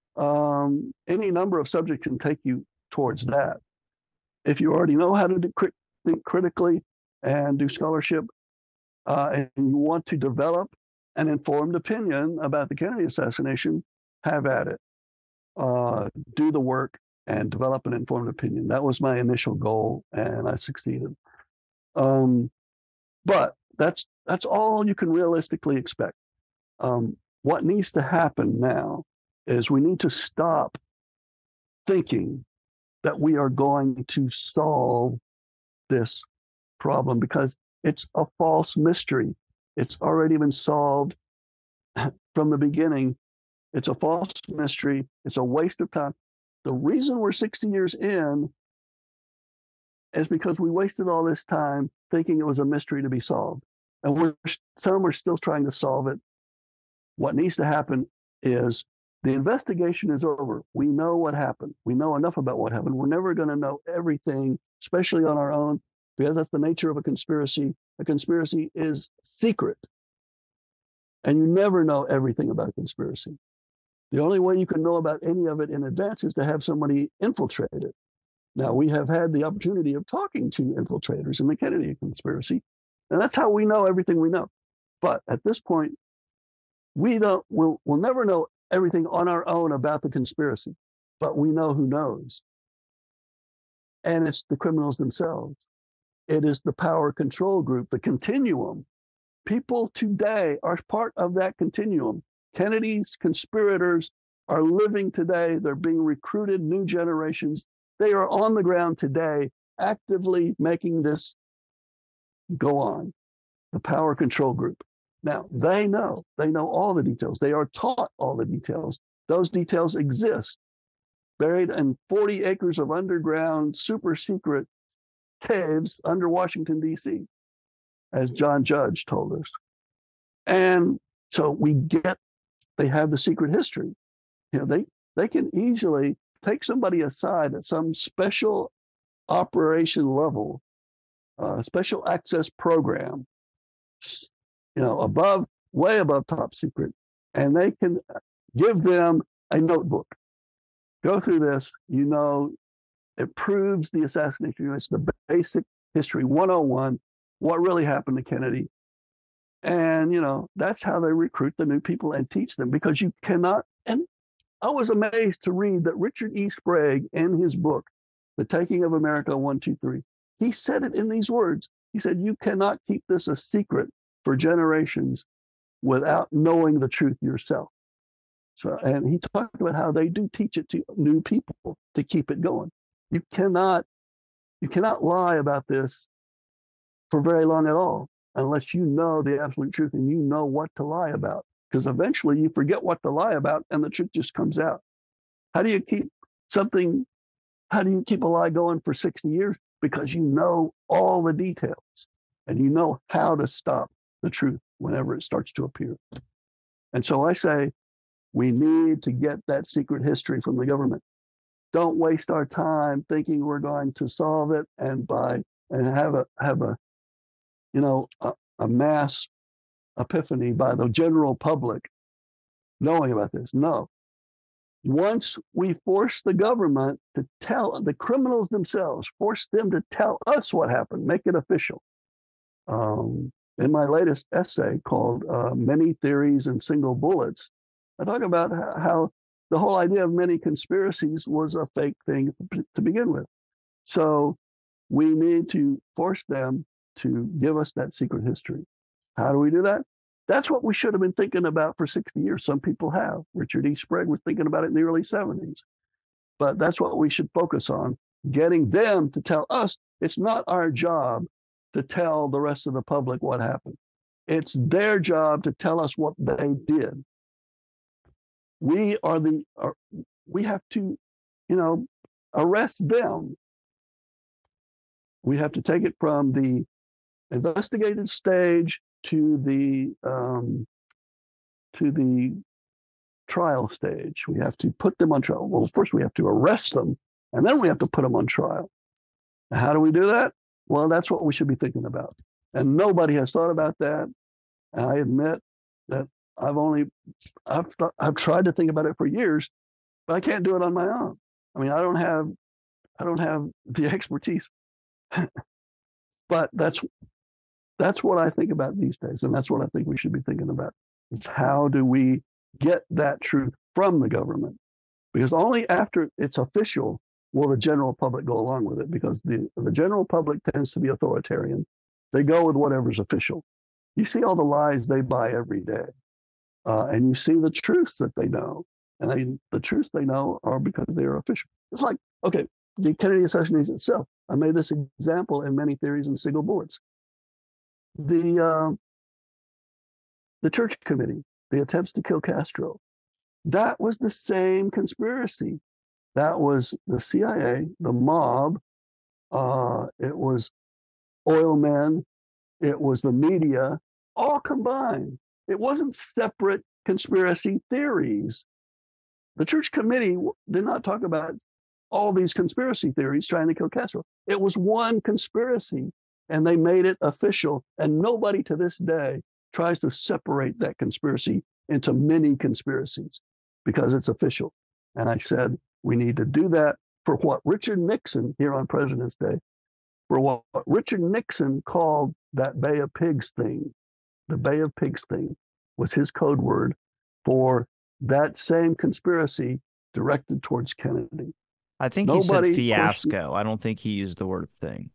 Any number of subjects can take you towards that. If you already know how to think critically and do scholarship, and you want to develop an informed opinion about the Kennedy assassination, have at it. Do the work and develop an informed opinion. That was my initial goal, and I succeeded. Um, but that's all you can realistically expect. What needs to happen now is we need to stop thinking that we are going to solve this problem because it's a false mystery. It's already been solved from the beginning. It's a false mystery. It's a waste of time. The reason we're 60 years in is because we wasted all this time thinking it was a mystery to be solved. And some are still trying to solve it. What needs to happen is the investigation is over. We know what happened. We know enough about what happened. We're never going to know everything, especially on our own, because that's the nature of a conspiracy. A conspiracy is secret, and you never know everything about a conspiracy. The only way you can know about any of it in advance is to have somebody infiltrate it. Now, we have had the opportunity of talking to infiltrators in the Kennedy conspiracy, and that's how we know everything we know. But at this point, we'll never know everything on our own about the conspiracy, but we know who knows. And it's the criminals themselves. It is the power control group, the continuum. People today are part of that continuum. Kennedy's conspirators are living today. They're being recruited, new generations. They are on the ground today, actively making this go on. The power control group. Now, they know all the details. They are taught all the details. Those details exist, buried in 40 acres of underground, super secret caves under Washington, D.C., as John Judge told us. And so they have the secret history. They can easily take somebody aside at some special operation level, special access program, way above top secret, and they can give them a notebook. Go through this, it proves the assassination. It's the basic history 101, what really happened to Kennedy. And, that's how they recruit the new people and teach them because you cannot. And I was amazed to read that Richard E. Sprague, in his book, The Taking of America 123, he said it in these words. He said, you cannot keep this a secret for generations without knowing the truth yourself. So, and he talked about how they do teach it to new people to keep it going. You cannot lie about this for very long at all unless you know the absolute truth and you know what to lie about. Because eventually you forget what to lie about and the truth just comes out. How do you keep something? How do you keep a lie going for 60 years? Because you know all the details and you know how to stop the truth whenever it starts to appear. And so I say, we need to get that secret history from the government. Don't waste our time thinking we're going to solve it and have a mass epiphany by the general public knowing about this. No. Once we force the government to tell the criminals themselves, force them to tell us what happened, make it official. In my latest essay called Many Theories and Single Bullets, I talk about how the whole idea of many conspiracies was a fake thing to begin with. So we need to force them to give us that secret history. How do we do that? That's what we should have been thinking about for 60 years. Some people have. Richard E. Sprague was thinking about it in the early 70s. But that's what we should focus on, getting them to tell us. It's not our job to tell the rest of the public what happened. It's their job to tell us what they did. We are the we have to, you know, arrest them. We have to take it from the investigative stage to the trial stage. We have to put them on trial. Well, first we have to arrest them, and then we have to put them on trial. How do we do that? Well, that's what we should be thinking about. And nobody has thought about that. And I admit that I've only I've tried to think about it for years, but I can't do it on my own. I mean, I don't have the expertise, but that's what I think about these days, and that's what I think we should be thinking about. Is how do we get that truth from the government? Because only after it's official will the general public go along with it. Because the general public tends to be authoritarian; they go with whatever's official. You see all the lies they buy every day, and you see the truths that they know, and the truths they know are because they are official. It's like, okay, the Kennedy assassination itself. I made this example in many theories and single boards. The the Church Committee, the attempts to kill Castro, that was the same conspiracy. That was the CIA, the mob. It was oil men. It was the media, all combined. It wasn't separate conspiracy theories. The Church Committee did not talk about all these conspiracy theories trying to kill Castro. It was one conspiracy, and they made it official. And nobody to this day tries to separate that conspiracy into many conspiracies because it's official. And I said, we need to do that for what Richard Nixon here on President's Day, for what Richard Nixon called that Bay of Pigs thing. The Bay of Pigs thing was his code word for that same conspiracy directed towards Kennedy. I think he said Nobody questioned fiasco. I don't think he used the word thing.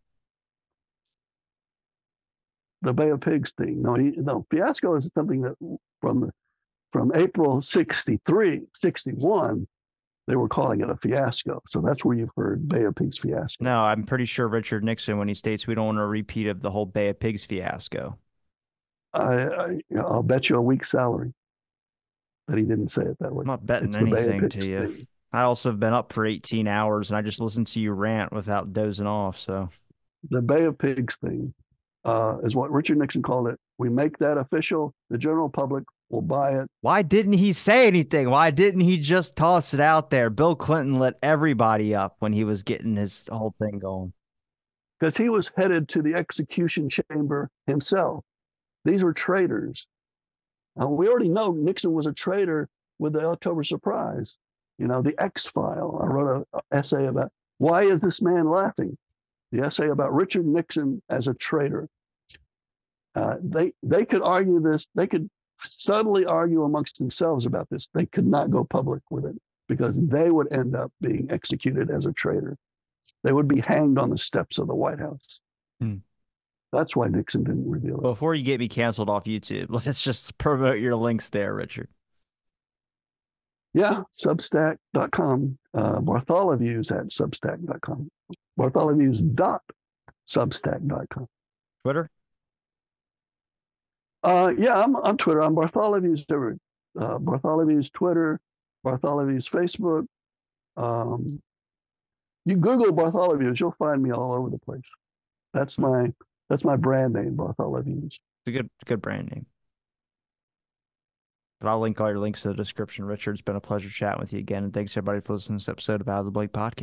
the Bay of Pigs thing. No, fiasco is something that from April 63, 61, they were calling it a fiasco. So that's where you've heard Bay of Pigs fiasco. No, I'm pretty sure Richard Nixon, when he states we don't want a repeat of the whole Bay of Pigs fiasco. I'll bet you a week's salary that he didn't say it that way. I'm not betting It's the Bay of anything Pigs to you. thing. I also have been up for 18 hours and I just listened to you rant without dozing off. So The Bay of Pigs thing is what Richard Nixon called it. We make that official. The general public will buy it. why didn't he say anything? Why didn't he just toss it out there? Bill Clinton let everybody up when he was getting his whole thing going. Because he was headed to the execution chamber himself. These were traitors. We already know Nixon was a traitor with the October surprise. You know, the X file. I wrote an essay about why is this man laughing? The essay about Richard Nixon as a traitor. They could argue this. They could subtly argue amongst themselves about this. They could not go public with it because they would end up being executed as a traitor. They would be hanged on the steps of the White House. Hmm. That's why Nixon didn't reveal it. Before you get me canceled off YouTube, let's just promote your links there, Richard. Yeah, Substack.com. Bartholomew's at Substack.com. Bartholomew's.substack.com. Twitter? Yeah, I'm on Twitter. I'm Bartholomew's everywhere. Bartholomew's Twitter, Bartholomew's Facebook. You Google Bartholomew's, you'll find me all over the place. That's my brand name, Bartholomew's. It's a good brand name. But I'll link all your links to the description. Richard, it's been a pleasure chatting with you again. And thanks everybody for listening to this episode of Out of the Blake Podcast.